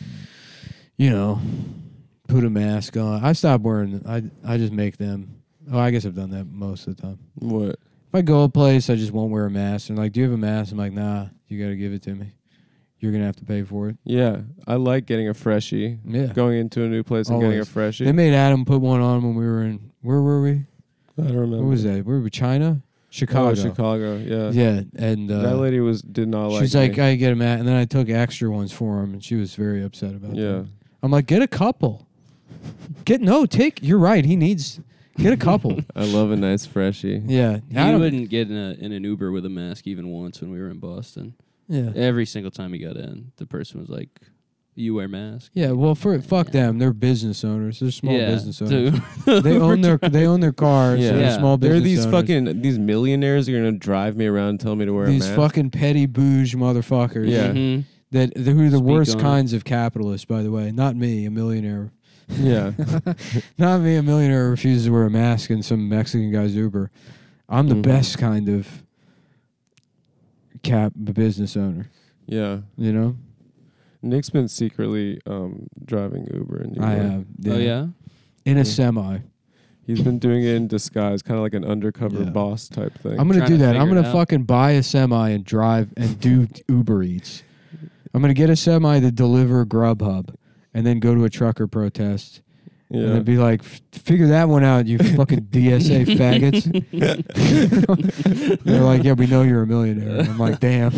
you know, put a mask on. I stopped wearing, I, I just make them. Oh, I guess I've done that most of the time. What? If I go a place, I just won't wear a mask. And like, do you have a mask? I'm like, nah, you got to give it to me. You're going to have to pay for it. Yeah. I like getting a freshie. Yeah. Going into a new place and getting a Always. freshie. They made Adam put one on when we were in, where were we? I don't remember. What was that? Where were we? China? Chicago. Oh, Chicago. Yeah. Yeah. And uh, that lady was did not like. she's like, me. I get a mask. And then I took extra ones for him. And she was very upset about Yeah. that. I'm like, get a couple. Get, no, take, you're right. He needs, get a couple. I love a nice freshie. Yeah. He Adam- wouldn't get in, a, in an Uber with a mask even once when we were in Boston. Yeah. Every single time he got in, the person was like, "You wear mask." Yeah. Well, for fuck them. They're business owners. They're small yeah, business owners. dude. They own their they own their cars. Yeah. They're Yeah. small There business are these owners. fucking these millionaires who are gonna drive me around and tell me to wear these a mask. fucking petty bouge motherfuckers. Yeah. Mhm. That that who are the Speak worst on it. kinds of capitalists, by the way. Not me, a millionaire. Yeah. Not me, a millionaire who refuses to wear a mask in some Mexican guy's Uber. I'm the Mhm. best kind of cap business owner. Yeah. You know. Nick's been secretly um, driving Uber in New I York. have. Oh yeah. In Yeah. a semi. He's been doing it in disguise, kind of like an undercover Yeah. boss type thing. I'm gonna Trying do to that. I'm figure it gonna out. fucking buy a semi and drive and do Uber Eats. I'm gonna get a semi to deliver Grubhub, and then go to a trucker protest, and yeah. then be like, "F- "Figure that one out, you fucking D S A faggots." They're like, "Yeah, we know you're a millionaire." I'm like, "Damn."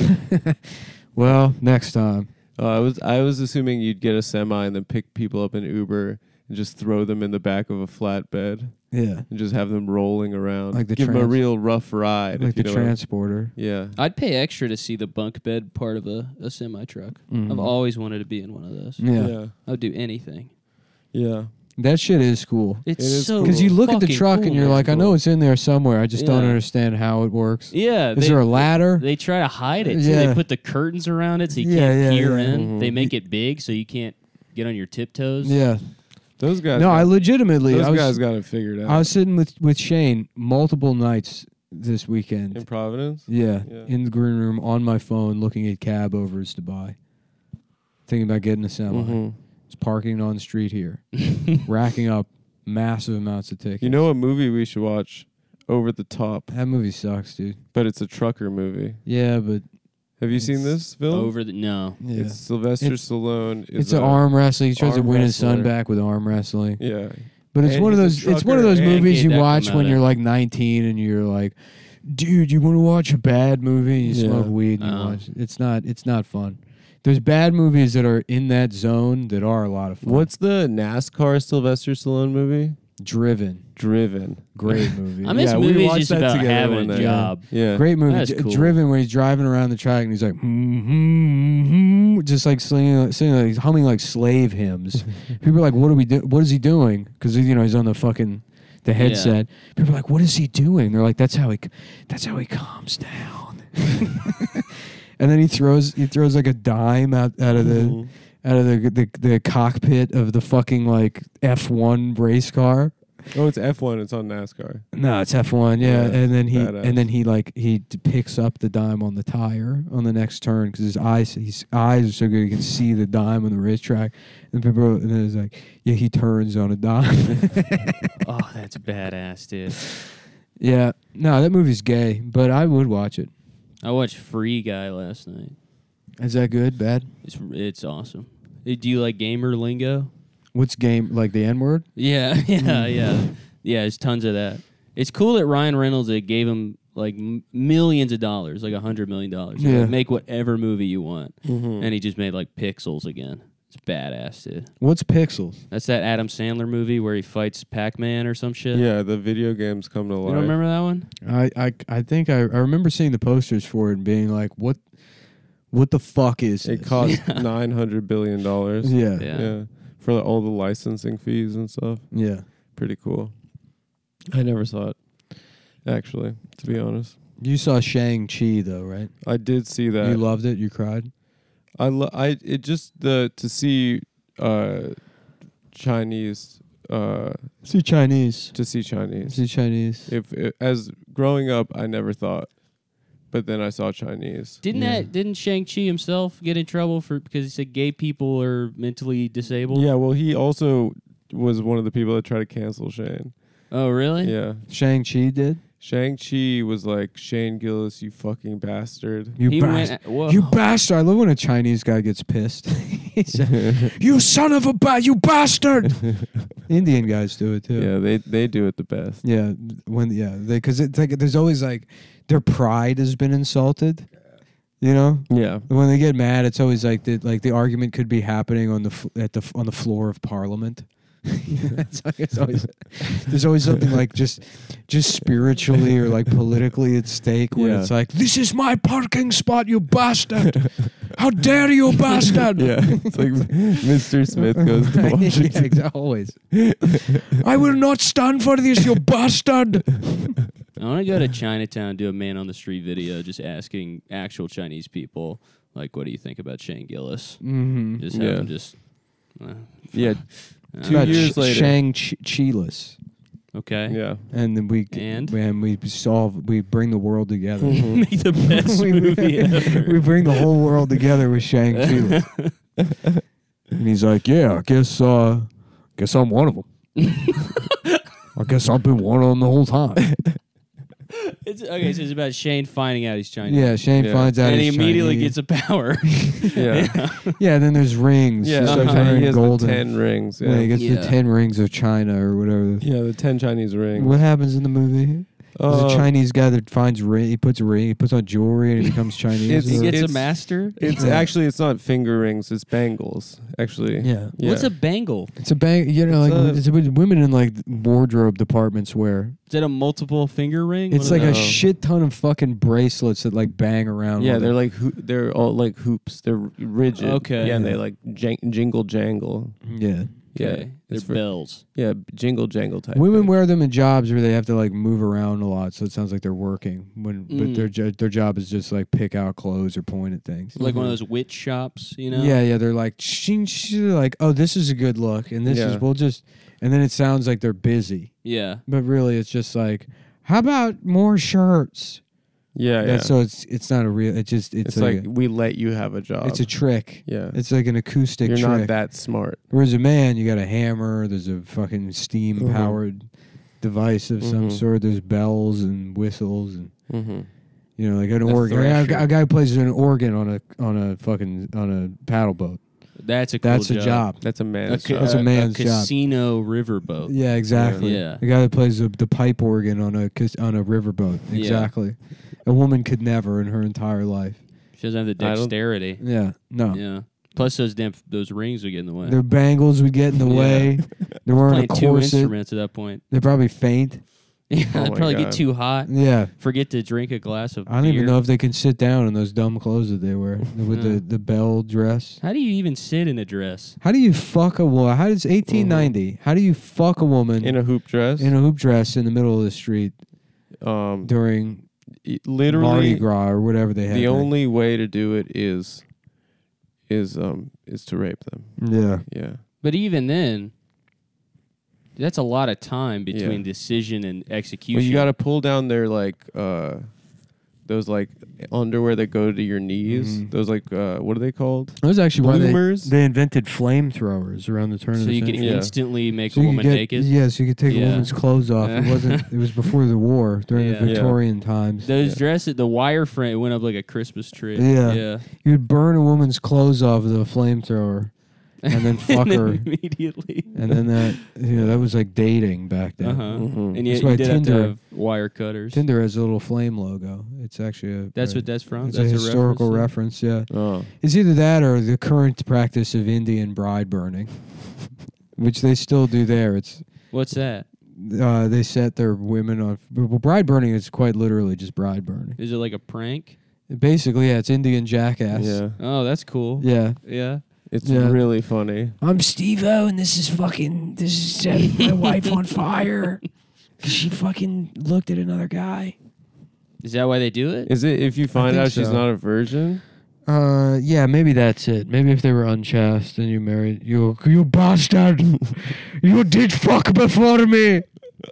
Well, next time. Uh, I was I was assuming you'd get a semi and then pick people up in Uber and just throw them in the back of a flatbed Yeah, and just have them rolling around. Like the Give them a trans- real rough ride. like if you the know what I'm- transporter. Yeah. I'd pay extra to see the bunk bed part of a, a semi truck. Mhm. I've always wanted to be in one of those. Yeah. Yeah. I would do anything. Yeah. That shit is cool. It's It is so cool. Because you look at the fucking truck cool, and you're man. like, I know it's in there somewhere. I just don't Yeah. understand how it works. Yeah. Is they, there a ladder? They try to hide it. Too. Yeah. They put the curtains around it so you Yeah, can't yeah, peer yeah. in. Mhm. They make it big so you can't get on your tiptoes. Yeah. Those guys. No, got, I legitimately. Those I was, guys got it figured out. I was sitting with, with Shane multiple nights this weekend. in Providence. Yeah, Yeah. in the green room on my phone, looking at cab overs to buy. Thinking about getting a semi. Mhm. Just parking on the street here, racking up massive amounts of tickets. You know what movie we should watch? Over the Top, that movie sucks, dude. but it's a trucker movie. Yeah, but Have you seen It's this film? Over the no. yeah, It's Sylvester It's- Stallone. Is it's an a- arm wrestling. He tries to arm win his son wrestler. back with arm wrestling. Yeah. But it's And one of he's those. a It's one of trucker those and movies kid you that watch come when out you're of- like nineteen and you're like, dude, you want to watch a bad movie? You Yeah. smoke weed and you Uh-huh. watch. it. It's not. It's not fun. There's bad movies that are in that zone that are a lot of fun. What's the NASCAR Sylvester Stallone movie? Driven? Driven. Great movie. I miss Yeah, we movies watched just that about together having one a night. job. Yeah. Great movie. That's Dr- cool. Driven, where he's driving around the track and he's like, mm-hmm, just like singing, singing, like, he's humming like slave hymns. People are like, "What are we do? What is he doing?" Because you know he's on the fucking the headset. People are like, "What is he doing?" They're like, "That's how he, that's how he calms down." And then he throws he throws like a dime out, out of the Mhm. out of the, the the cockpit of the fucking like F one race car. Oh, it's F one. It's on NASCAR. No, it's F one, yeah. Yeah, and then he badass. and then he like he d- picks up the dime on the tire on the next turn because his eyes his eyes are so good he can see the dime on the racetrack. And people are- and then it's like, yeah, he turns on a dime. Oh, that's badass, dude. Yeah, no, that movie's gay, but I would watch it. I watched Free Guy last night. Is that good? Bad? It's it's awesome. Uh, Do you like gamer lingo? What's game like the N word? Yeah, yeah, yeah, yeah. There's tons of that. It's cool that Ryan Reynolds uh, gave him like m- millions of dollars, like a hundred million dollars. Yeah. Like, make whatever movie you want, Mhm. and he just made like Pixels again. It's badass, dude. What's Pixels? That's that Adam Sandler movie where he fights Pac-Man or some shit. Yeah, the video games come to You life. don't remember that one? I I I think I, I remember seeing the posters for it and being like, what what the fuck is It this? cost nine hundred billion dollars. Yeah. Yeah. Yeah, for the, all the licensing fees and stuff. Yeah. Pretty cool. I never saw it, actually. To be honest, You saw Shang-Chi though, right? I did see that. You loved it. You cried. I lo- I it just the to see uh Chinese uh See Chinese. to see Chinese. See Chinese. If it, as growing up, I never thought, but then I saw Chinese. Didn't Yeah. that didn't Shang-Chi himself get in trouble for because he said gay people are mentally disabled? Yeah, well, he also was one of the people that tried to cancel Shane. Oh, really? Yeah, Shang-Chi did. Shang-Chi was like, Shane Gillis, you fucking bastard. You He bastard. went. Whoa. You bastard. I love when a Chinese guy gets pissed. He said, you son of a ba- you bastard. Indian guys do it too. Yeah, they they do it the best. Yeah, when yeah, because it's like there's always like their pride has been insulted. You know, Yeah, when they get mad, it's always like the like the argument could be happening on the f- at the f- on the floor of Parliament. it's, like, it's always there's always something like just just spiritually or like politically at stake when Yeah. it's like, this is my parking spot, you bastard! How dare you, bastard! yeah. It's like Mister Smith goes to Yeah, Washington. exa- always. I will not stand for this, you bastard! I want to go to Chinatown, do a man on the street video, just asking actual Chinese people, like, what do you think about Shane Gillis? Mm-hmm. Just have Yeah. them just. Uh, Yeah, uh, Two years later. Shang Chilas. Okay. yeah. And then we And? and we solve we bring the world together. Make the best we, movie ever. we bring the whole world together with Shang Chi. And he's like, yeah, I guess, uh, guess I'm one of them. I guess I've been one of them the whole time. It's, okay, so it's about Shane finding out he's Chinese. Yeah, Shane Yeah. finds out and he he's immediately Chinese. gets a power. Yeah. Yeah, then there's rings. Yeah, He so starts uh-huh. wearing he has golden. the ten rings. Yeah, he Yeah. gets Yeah. the ten rings of China or whatever. Yeah, the ten Chinese rings. What happens in the movie? There's Um, a Chinese guy that finds ring. He puts a ring. He puts on jewelry and he becomes Chinese. It's- he or- gets a It's- master. It's Yeah. actually it's not finger rings. It's bangles. Actually. yeah. Yeah. What's a bangle? It's a bang. You know, It's like a- it's what women in like wardrobe departments wear. Is that a multiple finger ring? It's What like are a No. shit ton of fucking bracelets that like bang around. Yeah, with they're it. like hoo- they're all like hoops. They're rigid. Okay. Yeah, and Yeah. they like jang- jingle jangle. yeah. Yeah. Okay. They're It's for- bells. Yeah, jingle jangle type. Women thing. wear them in jobs where they have to like move around a lot, so it sounds like they're working. When but Mm. their jo- their job is just like pick out clothes or point at things. Like one of Mhm. those witch shops, you know? Yeah, yeah, they're like, shing, shing, like, oh, this is a good look, and this Yeah. is we'll just, and then it sounds like they're busy, Yeah. but really it's just like, how about more shirts? Yeah, Yeah, yeah. so it's it's not a real. It just it's, it's like, like we let you have a job. a, it's a trick. yeah. It's like an acoustic You're trick. not that smart. Whereas a man, you got a hammer. There's a fucking steam powered device of some Mhm. sort. There's bells and whistles and. Mm-hmm. You know, like an A organ. A, thresher. guy- a guy plays an organ on a on a fucking on a paddle boat. That's a cool That's a job. job. That's a A, man's ca- job. That's a a- man's a job. casino riverboat. Yeah, exactly. Yeah. The guy that plays the, the pipe organ on a cas- on a riverboat. Yeah. Exactly. A woman could never in her entire life. She doesn't have the I don't- dexterity. Yeah. No. Yeah. Plus those damn those rings would get in the way. Their bangles would get in the Yeah. way. They're wearing Playing a two corset. instruments at that point. They're probably faint. Yeah, Oh I'd my probably God. get too hot. Yeah. Forget to drink a glass of I don't beer. even know if they can sit down in those dumb clothes that they wear with Yeah. the, the bell dress. How do you even sit in a dress? How do you fuck a woman? How does eighteen ninety? How do you fuck a woman in a hoop dress. in a hoop dress in the middle of the street um, during y- Mardi literally, Gras or whatever they have? the there? only way to do it is is um is to rape them. Yeah. Yeah. But even then, that's a lot of time between Yeah. decision and execution. But you got to pull down their like uh those like underwear that go to your knees. Mhm. Those like uh what are they called? That was actually why they, Bloomers? they invented flamethroers around the turn so of the you can century. Yeah. instantly make So a you could woman get, naked. yeah, so you could take Yeah. a woman's clothes off. It wasn't. It was before the war, during Yeah. the Yeah. Victorian times. Those Yeah. dresses, the wireframe went up like a Christmas tree. Yeah. yeah. You'd burn a woman's clothes off with a flamethrower, and then fuck And then her, immediately. and then that you know that was like dating back then. Uh huh. Mhm. And you, That's you why did have to Tinder- have wire cutters. Tinder has a little flame logo. It's actually a. That's a- what that's from. It's that's a historical reference. reference. Yeah, Oh. it's either that or the current practice of Indian bride burning, which they still do there. It's What's that? uh, they set their women on. Well, bride burning is quite literally just bride burning. Is it like a prank? Basically, yeah, it's Indian jackass. Yeah. Oh, that's cool. Yeah. Yeah. It's Yeah. really funny. I'm Steve-O, and this is fucking. This is setting my wife on fire. She fucking looked at another guy. Is that why they do it? Is it if you find think out she's so. not a virgin? Uh, yeah, maybe that's it. Maybe if they were unchaste and you married you, you bastard, you did fuck before me,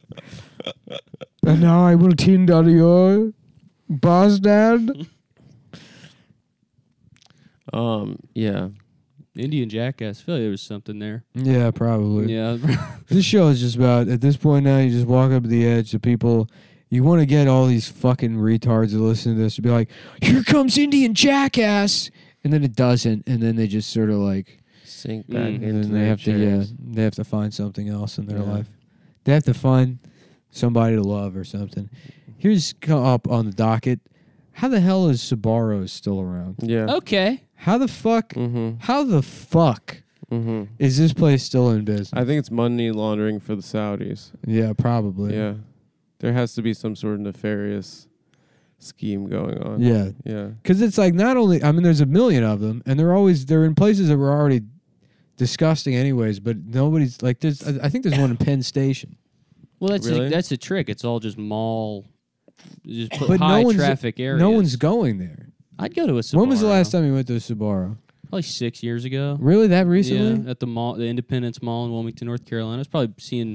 and now I will Tinder you, bastard. Um, yeah. Indian jackass. I feel like there was something there. Yeah, probably. Yeah. This show is just about, at this point now, you just walk up to the edge to people. You want to get all these fucking retards to listen to this to be like, here comes Indian jackass. And then it doesn't. And then they just sort of like, Sink Mm. back And and into then they their have to, yeah, chairs. they have to find something else in their Yeah. life. They have to find somebody to love or something. Here's co- up on the docket. How the hell is Subaru still around? Yeah. okay. How the fuck, Mm-hmm. how the fuck Mm-hmm. is this place still in business? I think it's money laundering for the Saudis. yeah, probably. Yeah. There has to be some sort of nefarious scheme going on. Yeah. Yeah. Because it's like not only, I mean, there's a million of them, and they're always, they're in places that were already disgusting anyways, but nobody's, like, there's, I I think there's one in Penn Station. Well, that's Really? a, that's a trick. It's all just mall, just put But no high one's- traffic areas. No one's going there. I'd go to a Subaru. When was the last time you went to a Subaru? Probably six years ago. Really, that recently? Yeah, at the mall, the Independence Mall in Wilmington, North Carolina. I was probably seeing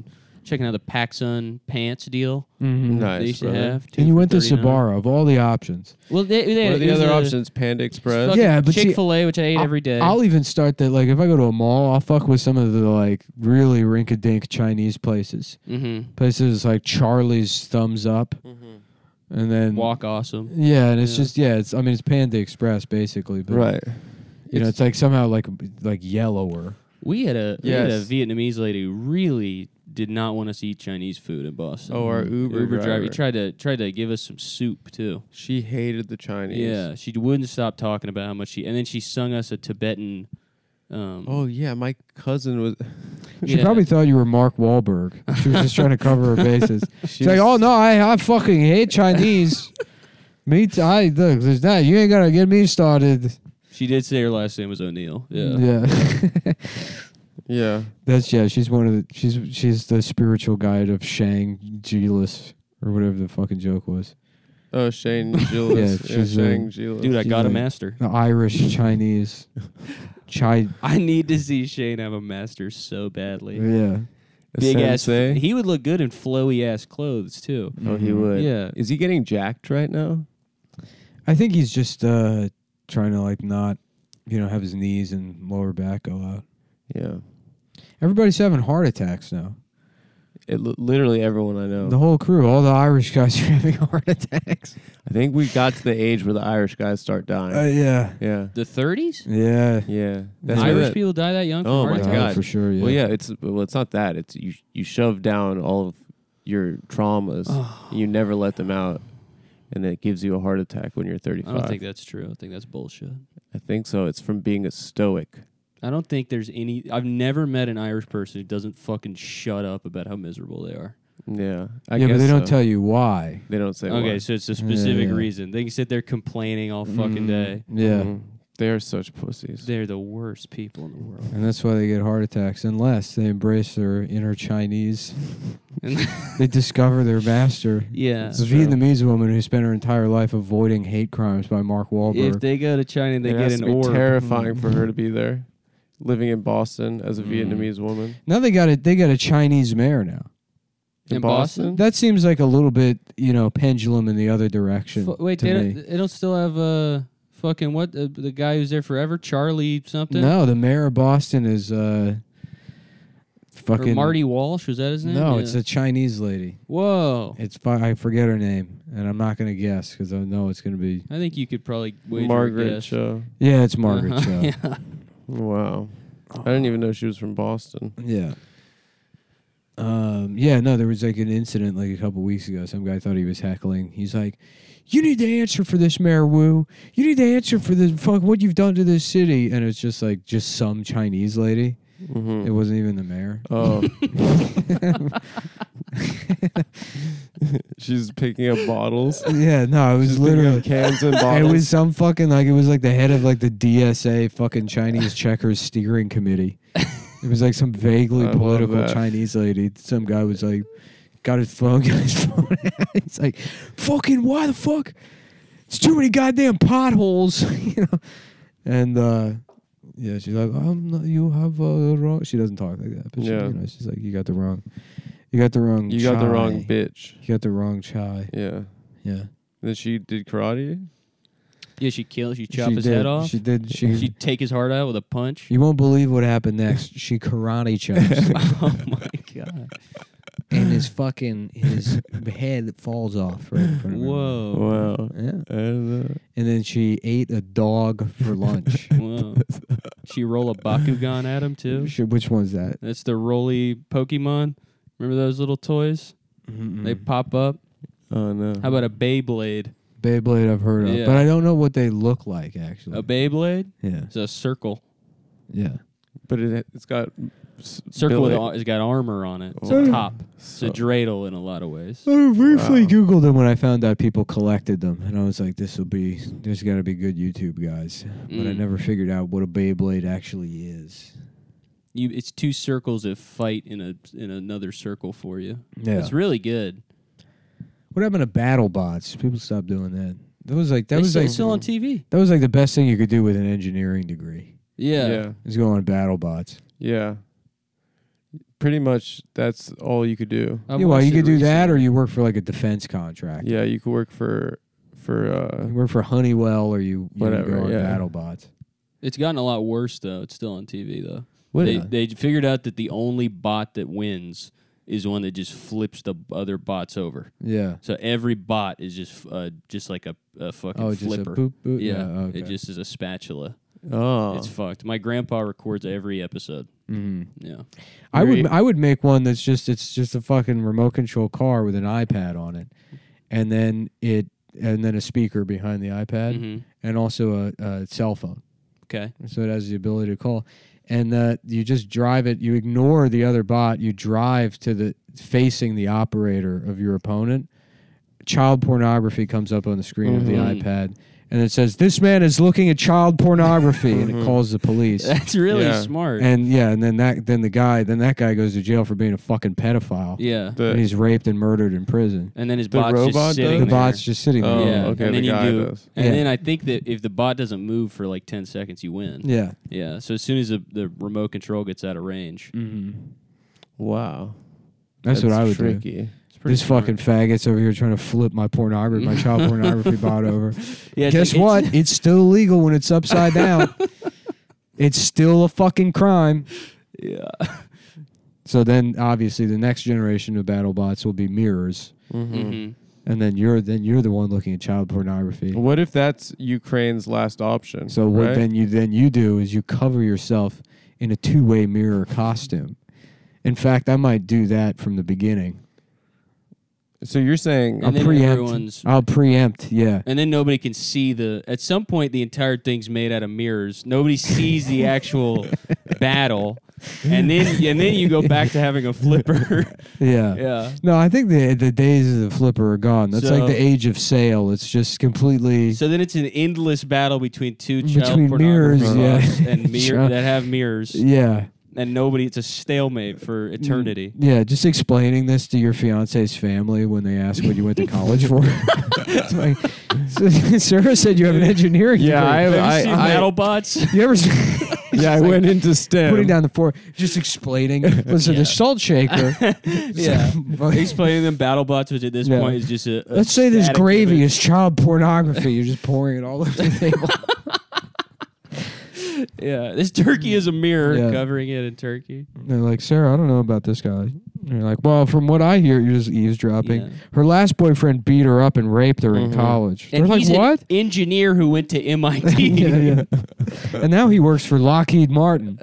checking out the PacSun pants deal Mm-hmm. Nice, they used to brother. have. two And you for went to thirty-nine. Sabara of all the options. Well, they, they What had, are the it was other a options? Panda Express. fucking Yeah, but see, Chick-fil-A, which I ate I'll- every day. I'll even start that. Like, if I go to a mall, I'll fuck with some of the like really rink-a-dink Chinese places. mm-hmm. Places like Charlie's Thumbs Up, Mm-hmm. and then Walk awesome. Yeah, and it's Yeah. just yeah, it's I mean it's Panda Express basically, but Right. you know it's like somehow like like yellower. We had a we had a Yes. Vietnamese lady who really did not want us to eat Chinese food in Boston. Oh, our Uber, Uber driver. He driver. tried to tried to give us some soup too. She hated the Chinese. Yeah, she wouldn't stop talking about how much she, and then she sung us a Tibetan. Um, Oh yeah, my cousin was. She Yeah. probably thought you were Mark Wahlberg. She was just trying to cover her bases. She She's like, was- "Oh no, I I fucking hate Chinese." Me, t- I look. There's that. You ain't gonna get me started. she did say her last name was O'Neill. Yeah. Yeah. Yeah. That's yeah. She's one of the. She's she's the spiritual guide of Shang Gilis or whatever the fucking joke was. Oh, Shane Gillis. Yeah, yeah, she's, Shane uh, Gillis. Dude, I She's got a like- master. The Irish Chinese. Chi. I need to see Shane have a master so badly. Yeah. A Big ass. sensei? He would look good in flowy ass clothes too. Oh, he Mhm. would. Yeah. Is he getting jacked right now? I think he's just uh, trying to like not, you know, have his knees and lower back go out. Yeah. Everybody's having heart attacks now. It, li- literally everyone I know. The whole crew, all the Irish guys are having heart attacks. I think we got to the age where the Irish guys start dying. Uh, yeah. yeah. The thirties? Yeah. Yeah. That's Yeah. why Irish that- people die that young from Oh heart my attacks? God. For sure. Yeah. Well, yeah. It's well, it's not that. It's you. You shove down all of your traumas. Oh. You never let them out, and it gives you a heart attack when you're I thirty-five. don't think that's true. I think that's bullshit. I think so. It's from being a stoic. I don't think there's any. I've never met an Irish person who doesn't fucking shut up about how miserable they are. Yeah. I yeah, guess but they don't so. tell you why. They don't say. Okay, why. so it's a specific yeah. reason. They can sit there complaining all fucking Mm, day. Yeah. Mhm. They are such pussies. They're the worst people in the world. And that's why they get heart attacks unless they embrace their inner Chinese. And They discover their master. yeah, It's a true. Vietnamese woman who spent her entire life avoiding hate crimes by Mark Wahlberg. if they go to China and they it get has an to be orb, terrifying for her to be there, living in Boston as a Mm. Vietnamese woman. now they got it. They got a Chinese mayor now. In Boston? That seems like a little bit, you know, pendulum in the other direction. Fu- wait, to they me. don't, they don't still have uh fucking what uh, the guy who's there forever, Charlie something. No, the mayor of Boston is uh, Or fucking Marty Walsh, was that his name? No, Yeah. it's a Chinese lady. Whoa. It's fu- I forget her name, and I'm not gonna guess because I know it's gonna be. I think you could probably wager a Margaret guess. Cho. Yeah, it's Margaret Uh-huh, Cho. yeah. Wow. I didn't even know she was from Boston. Yeah. Um, yeah, no, there was like an incident like a couple weeks ago. Some guy thought he was heckling. He's like, "You need to answer for this, Mayor Wu. You need to answer for the fuck what you've done to this city." And it's just like just some Chinese lady. Mm-hmm. It wasn't even the mayor. Oh. She's picking up bottles. Yeah, no, it was She's picking literally up cans and It bottles. was some fucking like it was like the head of like the D S A fucking Chinese checkers steering committee. It was like some vaguely I love political that. Chinese lady. Some guy was like, got his phone, got his phone out. It's like, fucking why the fuck? It's too many goddamn potholes, you know. And uh, yeah, she's like, um, no, you have uh, wrong. She doesn't talk like that, but Yeah. she, you know, she's like, you got the wrong, you got the wrong, You got the wrong chai. bitch. You got the wrong chai. Yeah. Yeah, And then she did karate. Yeah, she kill. She chop she his did. head off. She did. She. She'd take his heart out with a punch. You won't believe what happened next. She karate chops, Oh my god! and his fucking his head falls off right in front of her. Whoa! Wow. Yeah. And, uh, And then she ate a dog for lunch. Whoa! She roll a Bakugan at him too. Sh- Which one's that? That's the roly Pokemon. Remember those little toys? Mm-mm. They pop up. oh no. How about a Beyblade? Beyblade I've heard of, Yeah. but I don't know what they look like actually. A Beyblade? Yeah, It's a circle. yeah. But it it's got s- Circle with billet. ar- it's got armor on it. It's Oh. a top. It's So- a dreidel in a lot of ways. I briefly Wow. Googled them when I found out people collected them, and I was like, "This will be. There's got to be good YouTube guys." But I Mm. never figured out what a Beyblade actually is. You, it's two circles that fight in a in another circle for you. Yeah. It's really good. What happened to battle bots? People stopped doing that. That was like that They was still, like still on T V. that was like the best thing you could do with an engineering degree. Yeah. Yeah. Is go on battle bots. Yeah. pretty much that's all you could do. I've Yeah, well, you watched it could do that, or recently. you work for like a defense contract. Yeah, you could work for for uh, You work for Honeywell, or you, you Whatever, go on yeah. BattleBots. It's gotten a lot worse though. It's still on T V though. what? They they figured out that the only bot that wins is one that just flips the other bots over. Yeah. So every bot is just uh, just like a, a fucking Oh, just a flipper. boop boop. Yeah, Yeah. Okay. it just is a spatula. oh, It's fucked. My grandpa records every episode. Mhm. Yeah. I would Very- I would make one that's just it's just a fucking remote control car with an iPad on it, and then it and then a speaker behind the iPad, hmm and also a, a cell phone, Okay. so it has the ability to call. And uh, you just drive it. You ignore the other bot. You drive to the facing the operator of your opponent. Child pornography comes up on the screen of the Mhm. iPad, and it says, "This man is looking at child pornography," and it Mhm. calls the police. That's really Yeah. smart. And yeah, and then that then the guy then that guy goes to jail for being a fucking pedophile. yeah. And the he's raped and murdered in prison. And then his the bot's robot just sitting does? The there. bot's just sitting oh, there. Yeah, okay, and the then you guy do- does. And Yeah. then I think that if the bot doesn't move for like ten seconds, you win. Yeah. Yeah. So as soon as the, the remote control gets out of range, Mm-hmm. Wow, That's, what I would do. tricky. it's pretty This smart. fucking faggot's over here trying to flip my pornography, my child pornography bot over. Yeah, it's Guess like- what? it's- It's still illegal when it's upside down. It's still a fucking crime. Yeah. So then, obviously, the next generation of battle bots will be mirrors, Mm-hmm. hmm and then you're then you're the one looking at child pornography. What if that's Ukraine's last option? So what right? then you then you do is you cover yourself in a two-way mirror costume. In fact, I might do that from the beginning. So you're saying I'll And then preempt. everyone's- I'll preempt. Yeah. And then nobody can see the. At some point, the entire thing's made out of mirrors. Nobody sees the actual battle, and then and then you go back to having a flipper. Yeah. yeah. No, I think the the days of the flipper are gone. That's So- like the age of sail. It's just completely. So then it's an endless battle between two child Between pornography mirrors, bots yeah. and mirror Child- that have mirrors, Yeah. and nobody. It's a stalemate for eternity. Yeah, just explaining this to your fiance's family when they ask what you went to college for. It's like, so, Sarah said you have an engineering Yeah, degree. I- Have you I- seen I- battle bots? You ever yeah, I like went into STEM. putting down the floor, just explaining. Listen, Yeah. the salt shaker. yeah. Like, Explaining them battle bots, which at this Yeah. point is just a. a let's say this static gravy image. is child pornography. You're just pouring it all over the table. Yeah, this turkey is a mirror Yeah. covering it in turkey. They're like, Sarah, I don't know about this guy. And you're like, well, from what I hear, you're just eavesdropping. Yeah. Her last boyfriend beat her up and raped her in Mhm. college. And They're like, he's what? an engineer who went to M I T. yeah, yeah. And now he works for Lockheed Martin.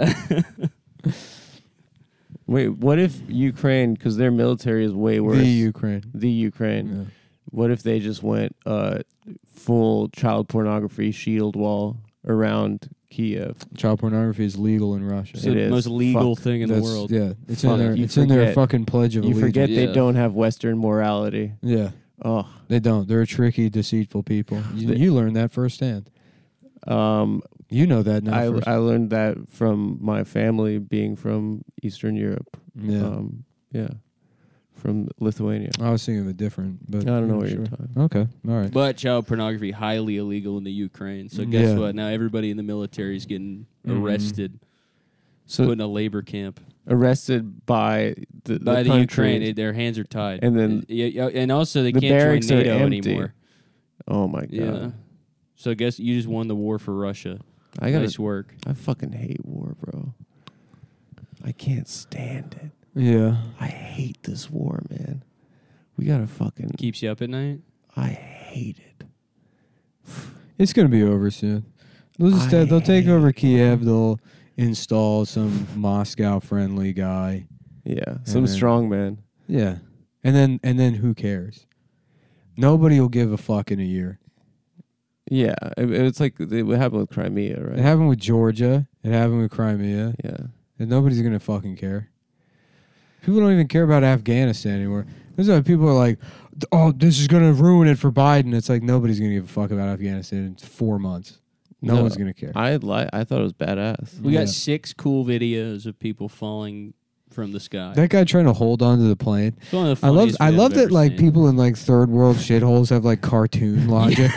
Wait, what if Ukraine, because their military is way worse, The Ukraine. the Ukraine, Yeah. what if they just went uh, full child pornography shield wall around Kiev? Child pornography is legal in Russia. It's It the is. most legal Fuck. thing in the That's- world. Yeah, it's Fuck, in their you it's in their forget- fucking pledge of You allegiance. forget Yeah. they don't have Western morality. Yeah, Oh, they don't. They're tricky, deceitful people. You, They- you learned that firsthand. um, You know that now. I first- I learned that from my family being from Eastern Europe. yeah, Um, yeah, from Lithuania. I was thinking of a different, but I don't know yeah, what sure. you're talking. Okay, all right. But child pornography highly illegal in the Ukraine. So guess Yeah. what? Now everybody in the military is getting Mhm. arrested, So put in a labor camp arrested by the, by the, country. Ukraine. It- their hands are tied, And then yeah, yeah, and also they the can't join barracks are NATO empty. anymore. Oh my god! Yeah. So I guess you just won the war for Russia. I gotta. Nice work. I fucking hate war, bro. I can't stand it. Yeah, I hate this war, man. We gotta fucking. Keeps you up at night. I hate it. it's gonna be over soon. They'll just I they'll take hate over it. Kiev. They'll install some Moscow-friendly guy. Yeah, some then- strong man. Yeah, and then and then who cares? Nobody will give a fuck in a year. Yeah, it, it's like it what happened with Crimea, right? It happened with Georgia. It happened with Crimea. yeah. And nobody's gonna fucking care. People don't even care about Afghanistan anymore. There's why people are like, "Oh, this is gonna ruin it for Biden." It's like nobody's gonna give a fuck about Afghanistan in four months. No, No, one's gonna care. I li- I thought it was badass. We Yeah. got six cool videos of people falling from the sky. That guy trying to hold onto the plane. It's one of the I love funniest I videos love I've that ever like seen. people in like third world shitholes have like cartoon logic.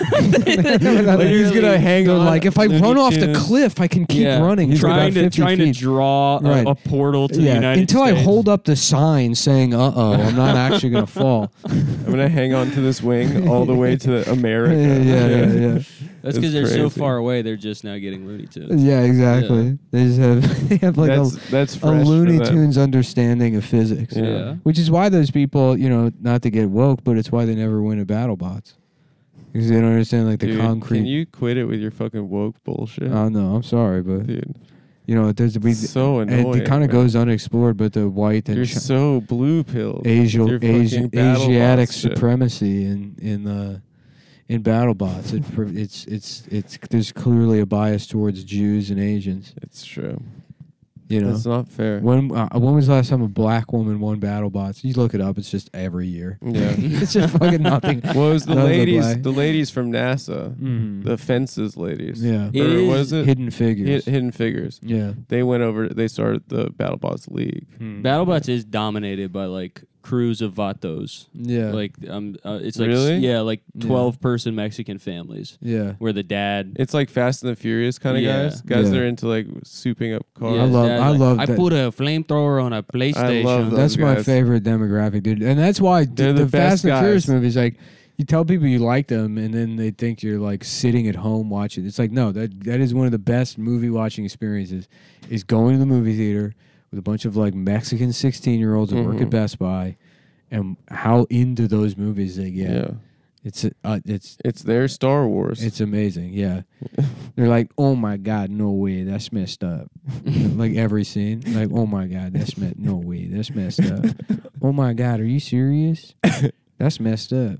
Like, he's gonna hang They're on. like, if I Looney run off the Tunes. cliff, I can keep yeah, running. for trying about to fifty trying feet. to draw a, Right. a portal to the Yeah, United until States. I hold up the sign saying, "Uh oh, I'm not actually gonna fall." I'm gonna hang on to this wing all the way to America. yeah, yeah, yeah, yeah. That's It's because they're so crazy. far away. They're just now getting Looney Tunes. Yeah, exactly. They just have they have like that's a, that's a fresh for Looney them. Tunes understanding of physics. Yeah. Yeah. Which is why those people, you know, not to get woke, but it's why they never win at BattleBots. Because they don't understand like the Dude, concrete. Can you quit it with your fucking woke bullshit? Oh no, I'm sorry, but Dude, you know, there's we. so and annoying. it kind of man. goes unexplored, but the white and You're chi- so blue pilled. Asian, with your Asian, fucking BattleBots Asiatic shit. supremacy in in uh, in BattleBots. It, pr- it's it's it's there's clearly a bias towards Jews and Asians. It's true. You know, That's not fair. when uh, when was the last time a black woman won BattleBots? You look it up; it's just every year. Yeah. It's just fucking nothing. Well, it was the None of the ladies, black- the ladies from NASA, Mhm. the fences ladies. Yeah, It Or is what is it? Hidden Figures. Hid- Hidden Figures. Yeah, They went over. They started the BattleBots League. BattleBots is dominated by like crews of vatos. Yeah, Like um, uh, it's like Really? yeah, like Yeah. twelve person Mexican families yeah. where the dad. It's like Fast and the Furious kind of Yeah. guys. Guys Yeah. that are into like souping up cars. I love- dad's I like, love I that- put a flamethrower on a PlayStation. love those That's my guys. favorite demographic, dude. And that's why d- They're the, the Fast best and Furious guys. movies, like, you tell people you like them, and then they think you're like sitting at home watching. It's like, no, that that is one of the best movie watching experiences. Is going to the movie theater with a bunch of like Mexican sixteen year olds that work at Mhm. Best Buy, and how into those movies they get. Yeah. It's uh, it's It's their Star Wars. it's amazing. Yeah, they're like, oh my god, no way, that's messed up. Like every scene, like, oh my god, that's me- no way, that's messed up. Oh my god, are you serious? That's messed up.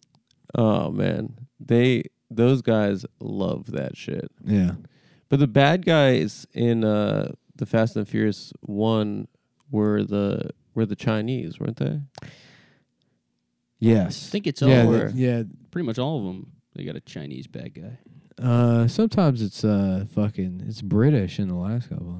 oh man, they those guys love that shit. Yeah, But the bad guys in uh, the Fast and Furious one were the were the Chinese, weren't they? yes. I think it's yeah, all the- yeah. pretty much all of them. They got a Chinese bad guy. Uh, sometimes it's uh fucking it's British in the last couple.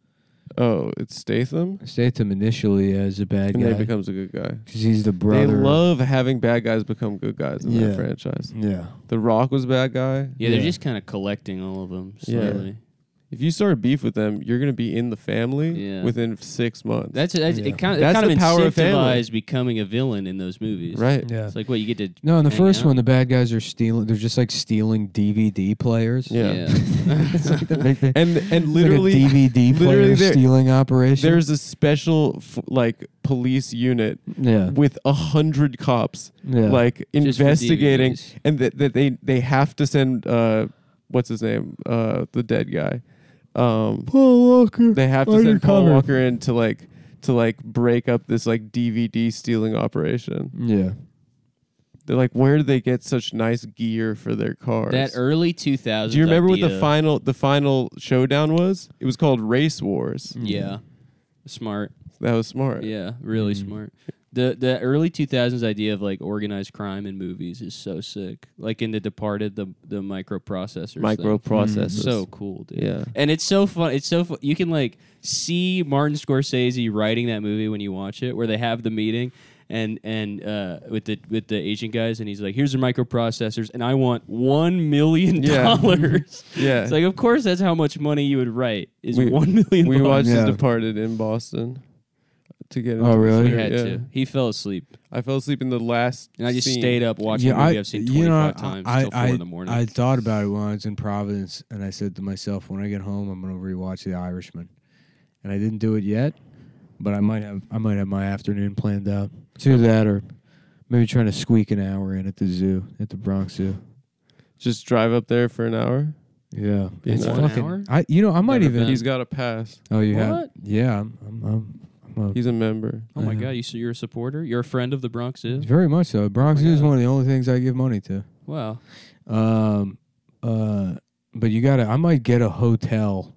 Oh, it's Statham, Statham initially as a bad and guy then he becomes a good guy. because he's the brother. They love having bad guys become good guys in Yeah. that franchise. Yeah. The Rock was a bad guy. Yeah, they're Yeah. just kind of collecting all of them Yeah. slowly. If you start beef with them, you're gonna be in the family Yeah. within six months. That's, that's Yeah. it. Kind of That's kind of the power of family. incentivized becoming a villain in those movies. right. Yeah. It's like what you get to. No, in the hang first out. one, the bad guys are stealing. They're just like stealing D V D players. Yeah. It's like the big thing. And It's and like literally, a D V D literally player there- stealing operation. there's a special f- like police unit yeah, with a hundred cops yeah, like Just for investigating, D V Ds. and that that they they have to send uh what's his name uh the dead guy, um Paul Walker. they have to send Paul undercover. Walker in to like to like break up this like D V D stealing operation. Yeah, They're like, where do they get such nice gear for their cars? That early two thousands. Do you remember what the idea- final the final showdown was? It was called Race Wars. Yeah, smart. That was smart. Yeah, really Mm. smart. The the early two thousands idea of like organized crime in movies is so sick. Like in The Departed, the the microprocessors. thing. Microprocessors. So cool, dude. Yeah. And it's so fun. It's so fun. You can like see Martin Scorsese writing that movie when you watch it, where they have the meeting and and uh, with the with the Asian guys, and he's like, "Here's the microprocessors, and I want one million Yeah. dollars." Yeah. It's like, of course, that's how much money you would write is We- one million. We watched Yeah. The Departed in Boston to get into Oh, the really? We theater, had yeah. to. He fell asleep, I fell asleep in the last and I just scene. stayed up watching yeah. a movie I, I've seen you know, twenty-five times I, till four I, in the morning. I thought about it when I was in Providence, and I said to myself, when I get home, I'm gonna rewatch The Irishman, and I didn't do it yet, but I might have. I might have my afternoon planned out. It's either that or maybe trying to squeak an hour in at the zoo, at the Bronx Zoo. Just drive up there for an hour. Yeah, Being it's there. One fucking. hour? I, you know, I might Never even. been. He's got a pass. Oh, you have? What? Yeah, I'm. I'm, I'm, I'm a, He's a member. Oh my Uh, god, you so you're a supporter? You're a friend of the Bronx Zoo? very much so. Bronx Oh my Zoo is God. one of the only things I give money to. Wow. Um, uh, but you gotta. I might get a hotel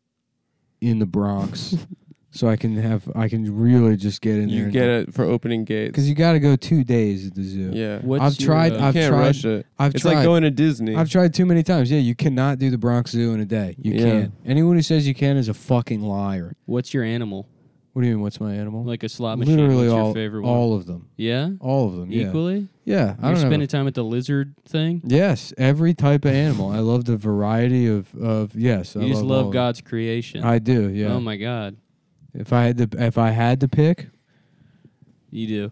in the Bronx, so I can have. I can really just get in there. You and get do- it for opening gates. Because you got to go two days at the zoo. yeah. What's I've your, tried- uh, You I've can't tried- rush it. I've it's tried. like going to Disney. I've tried too many times. Yeah, you cannot do the Bronx Zoo in a day. You Yeah. can't. Anyone who says you can is a fucking liar. what's your animal? What do you mean? What's my animal? Like a slot machine. Literally What's all, your favorite one? all of them. Yeah? All of them. Yeah. Equally? Yeah. I You're don't spending know. time at the lizard thing? Yes, every type of animal. I love the variety of of yes. You I just love, love all- God's creation. I do. Yeah. Oh my God. If I had to, if I had to pick, You do.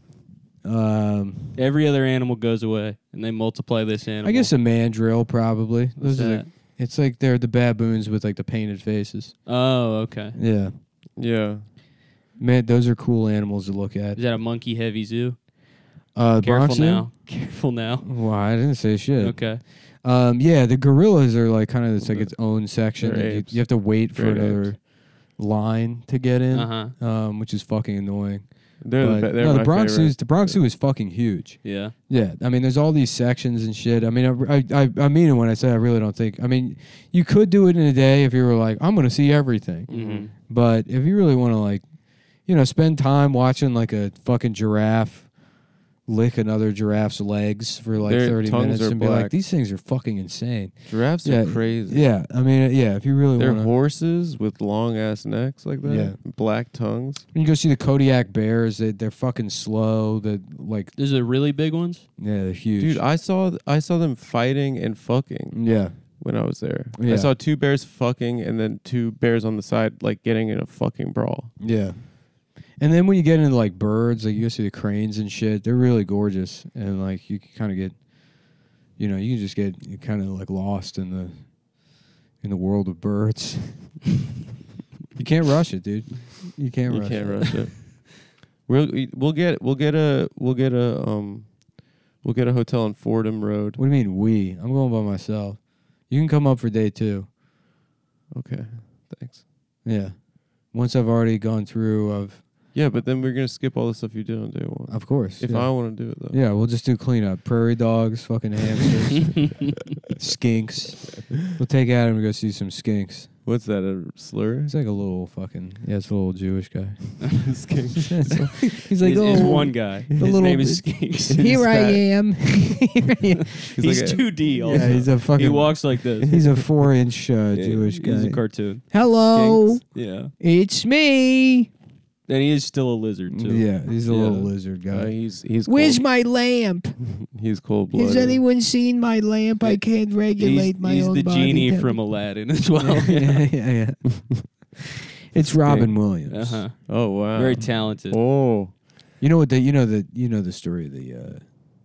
um, Every other animal goes away, and they multiply this animal. I guess a mandrill probably. What's Those are that? the, it's like they're the baboons with like the painted faces. Oh, okay. Yeah, Yeah. man, those are cool animals to look at. Is that a monkey heavy zoo? Uh, Careful Bronx Zoo? now. Careful now. Well, I didn't say shit. Okay. Um, yeah, the gorillas are like kind of it's like its own section. They're that you, apes. you have to wait for Great another apes. line to get in, Uh-huh. um, which is fucking annoying. They're But, the, be- they're no, my the Bronx favorite. Zoo, the Bronx Zoo is fucking huge. Yeah. Yeah, I mean, there's all these sections and shit. I mean, I, I, I mean it when I say I really don't think. I mean, you could do it in a day if you were like, I'm gonna see everything. Mm-hmm. But if you really want to, like, you know, spend time watching like a fucking giraffe lick another giraffe's legs for like Their thirty tongues minutes are and be like, black. these things are fucking insane. Giraffes Yeah, are crazy. Yeah, I mean, yeah. If you really They're want to, horses with long ass necks like that. Yeah. Black tongues. you go see the Kodiak bears. They they're fucking slow. That like, Those are really big ones? yeah, they're huge. Dude, I saw th- I saw them fighting and fucking yeah, when I was there. Yeah. I saw two bears fucking and then two bears on the side like getting in a fucking brawl. yeah. And then when you get into like birds, like you go see the cranes and shit, they're really gorgeous, and like you can kind of get, you know, you can just get kind of like lost in the in the world of birds. You can't rush it, dude. You can't You rush can't it. rush it. We'll we'll get we'll get a we'll get a um we'll get a hotel on Fordham Road. What do you mean we? I'm going by myself. You can come up for day two. Okay, thanks. Yeah. Once I've already gone through of Yeah, but then we're gonna skip all the stuff you did on day one. of course. If yeah. I want to do it though. Yeah, we'll just do cleanup. Prairie dogs, fucking hamsters, skinks. We'll take Adam to go see some skinks. What's that, a slur? He's like a little fucking yeah, it's a little Jewish guy. Skinks. He's like, He's, oh, he's one guy. the His little name is bit- Skinks. Here I fat. am. Here I am. He's He's like a- two D also. Yeah, he's a fucking. he walks like this. He's a four-inch uh, Yeah, Jewish guy. He's a cartoon. Hello, Skinks. Yeah. it's me. And he is still a lizard, too. Yeah, he's a Yeah. little lizard Uh, guy. he's he's Where's cold. my lamp? He's cold blooded. Has anyone seen my lamp? I can't He's, regulate my he's own the body genie temp- from Aladdin as well. yeah, yeah, yeah. It's Robin Williams. Uh-huh. Oh wow. Very talented. Oh. You know what? The you know the you know the story of the uh,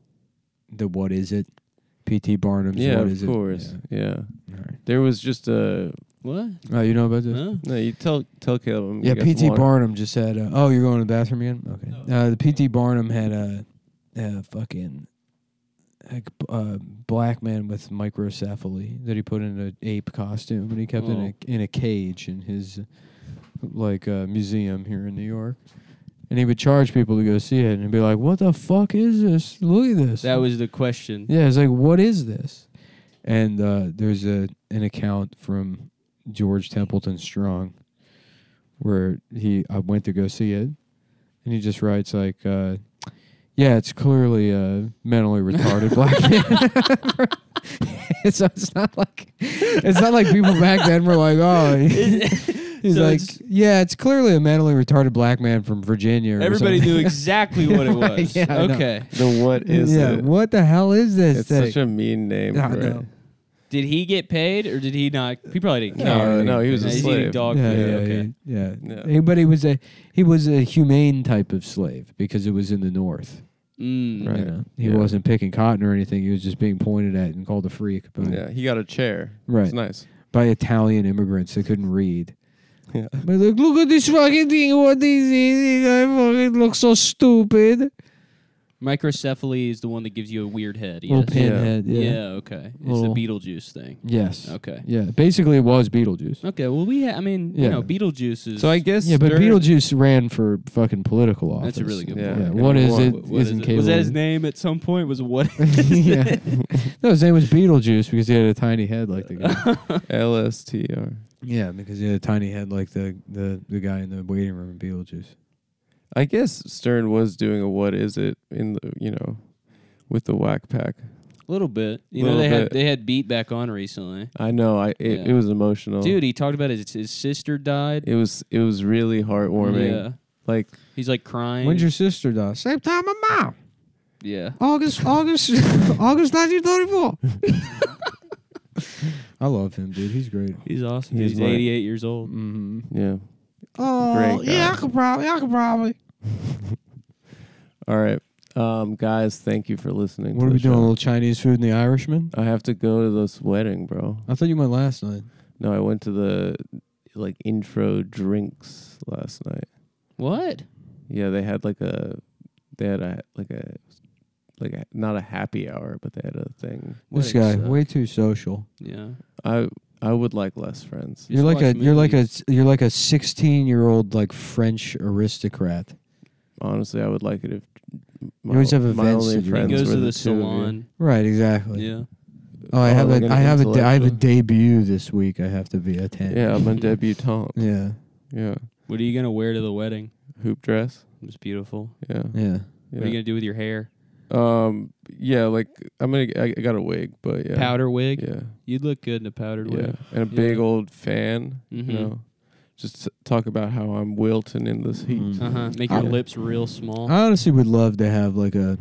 the what is it? P T Barnum's Yeah, what of is it? course. Yeah. Yeah. All right. There was just a What? Oh, you know about this? Huh? no. You tell tell Caleb. Yeah, you got P T some water. Barnum just had. A, oh, you're going to the bathroom again? Okay. Uh, the P T Barnum had a, a fucking a, uh, black man with microcephaly that he put in an ape costume, and he kept in Oh. a in a cage in his like uh, museum here in New York. And he would charge people to go see it, and be like, "What the fuck is this? Look at this." That was the question. Yeah, it's like, what is this? And uh, there's a an account from George Templeton Strong where he I went to go see it, and he just writes like, uh, "Yeah, it's clearly a mentally retarded black man." So it's not like it's not like people back then were like, "Oh." He's So like, it's- yeah, it's clearly a mentally retarded black man from Virginia. Or Everybody something. knew exactly what it Right, was. yeah, I know. Okay. The what is yeah, it? what the hell is this It's thing? such a mean name I for know. it. Did he get paid or did he not? He probably didn't No, care. No, no, he was Yeah, a he's eating slave. dog yeah, food. yeah, Okay. yeah, yeah. Yeah. He- But he was a he was a humane type of slave because it was in the North. Mm. Right. You know? He Yeah. wasn't picking cotton or anything. He was just being pointed at and called a freak by, Yeah, he got a chair. Right. It's nice. by Italian immigrants that couldn't read. Yeah. But like, look at this fucking thing. What is it? I fucking look so stupid. Microcephaly is the one that gives you a weird head. Little Yes. pinhead. Yeah. Yeah. Okay. It's Little- the Beetlejuice thing. Yes. Okay. Yeah. Basically, it was Beetlejuice. Okay. Well, we. Ha- I mean, Yeah. you know, Beetlejuice is. So I guess Yeah, but during- Beetlejuice ran for fucking political office. That's a really good Yeah. point. Yeah. I What mean, is what- it? What- what is Isn't it? Was that his Caleb- name at some point? Was what? yeah. No, his name was Beetlejuice because he had a tiny head like the guy. L S T R. Yeah, because he had a tiny head like the, the, the guy in the waiting room in Beetlejuice. I guess Stern was doing a what is it in the you know with the Whack Pack. A little bit. You know, Little they had bit. they had Beat back on recently. I know. I it, Yeah. it was emotional. Dude, he talked about his his sister died. It was it was really heartwarming. Yeah. Like, He's like crying. When's your sister die? Same time my mom. yeah. August, August, August nineteen thirty-four. I love him, dude. He's great. He's awesome. He's He's, like- eighty-eight years old. Mm-hmm. yeah. Oh, Great guy. yeah, I could probably, I could probably. All right. Um, guys, thank you for listening. What to are the we doing? A show. little Chinese food in the Irishman? I have to go to this wedding, bro. I thought you went last night. No, I went to the like intro drinks last night. What? Yeah, they had like a, they had a like a, like a, not a happy hour, but they had a thing. This Weddings guy, suck. way too social. Yeah. I I would like less friends. You You're just like a, watch you're like a, movies. you're like a sixteen year old like French aristocrat. Honestly, I would like it if my, always have my events only that you He friends goes were to the the two of you. salon. Right, exactly. Yeah. Oh, I Oh, have like a, an I have a, de- I have a intellectual? debut this week. I have to be attend. Yeah, I'm a debutante. Yeah. Yeah, What are you gonna wear to the wedding? hoop dress. It was beautiful. Yeah, Yeah. yeah. What are you gonna do with your hair? Um, yeah, like I'm gonna. I, I got a wig, but yeah, Powder wig. Yeah, You'd look good in a powdered yeah, wig. and a big Yeah. old fan. Mhm. You know, just to talk about how I'm wilting in this heat. Mhm. Uh huh. Make your I- lips real small. I honestly would love to have like a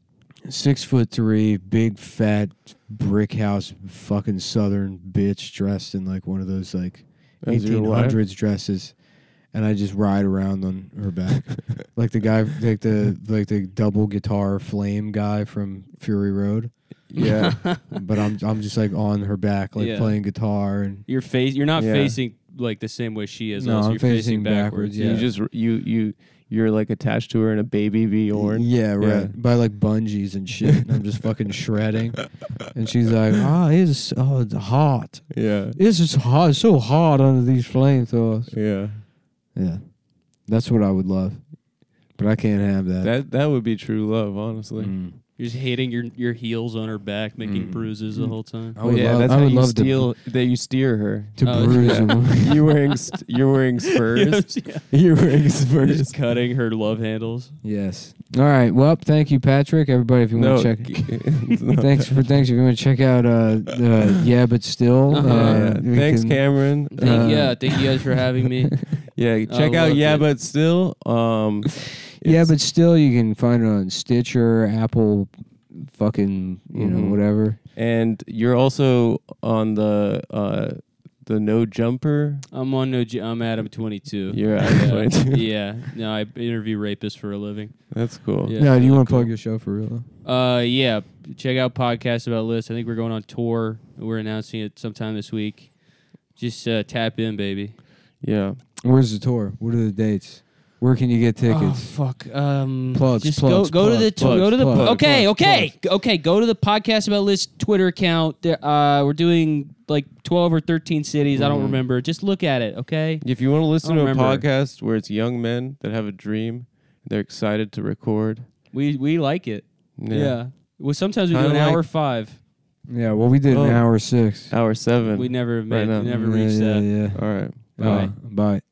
six foot three, big fat brick house fucking southern bitch dressed in like one of those like As your eighteen wife? hundreds dresses, and I just ride around on her back, like the guy, like the like the double guitar flame guy from Fury Road. Yeah, But I'm I'm just like on her back, like Yeah. playing guitar and Your face. You're not Yeah. facing like the same way she is. No, also. I'm You're facing facing backwards, backwards. yeah. you just you you you're like attached to her in a baby Bjorn. yeah, right, Yeah. by like bungees and shit. And I'm just fucking shredding, and she's like, "Ah, it's oh, it's hot. Yeah, It's just hot. It's so hot under these flamethrowers." yeah. Yeah, that's what I would love, but I can't have that. That that would be true love, honestly. Mm. You're just hitting your your heels on her back, making Mm. bruises the whole time. I would yeah, love, that's I how would you love steal. That you steer her. to to Oh, bruise yeah. them. you wearing st- you're wearing spurs. Yeah. You're wearing spurs. Just cutting her love handles. Yes. All right. Well, thank you, Patrick. Everybody, if you No, want to check. it's not Thanks that. for thanks if you want to check out uh, uh yeah but still Uh-huh. uh, Yeah, we thanks, can- Cameron. Thank, Uh, yeah, thank you guys for having me. Yeah, check I out loved Yeah, it. but still. Um, yeah it's- but still you can find it on Stitcher, Apple, fucking you Mhm. know whatever. and you're also on the uh the No Jumper. I'm on no. J- I'm Adam twenty-two. You're Adam yeah. twenty-two. Yeah. No, I interview rapists for a living. That's cool. Yeah. No, do you want to cool. plug your show for real? Though? Uh, yeah. Check out podcasts about lists. I think we're going on tour. We're announcing it sometime this week. Just uh, tap in, baby. Yeah. Where's the tour? What are the dates? Where can you get Oh tickets? fuck. Um, Plugs, Just plugs, go go to the plugs, go to the plugs, okay plugs, okay okay go to the podcast about list Twitter account. There, uh, we're doing like twelve or thirteen cities. I don't Mhm. remember. Just look at it. Okay. If you want to listen I to a don't remember. podcast where it's young men that have a dream, they're excited to record. We we like it. Yeah. Well, sometimes we do Kinda an like- hour five. Yeah, well we did Oh. an hour six. Hour seven. We never made. now. We never yeah, reached yeah, that. Yeah. All right. Bye. Uh, bye.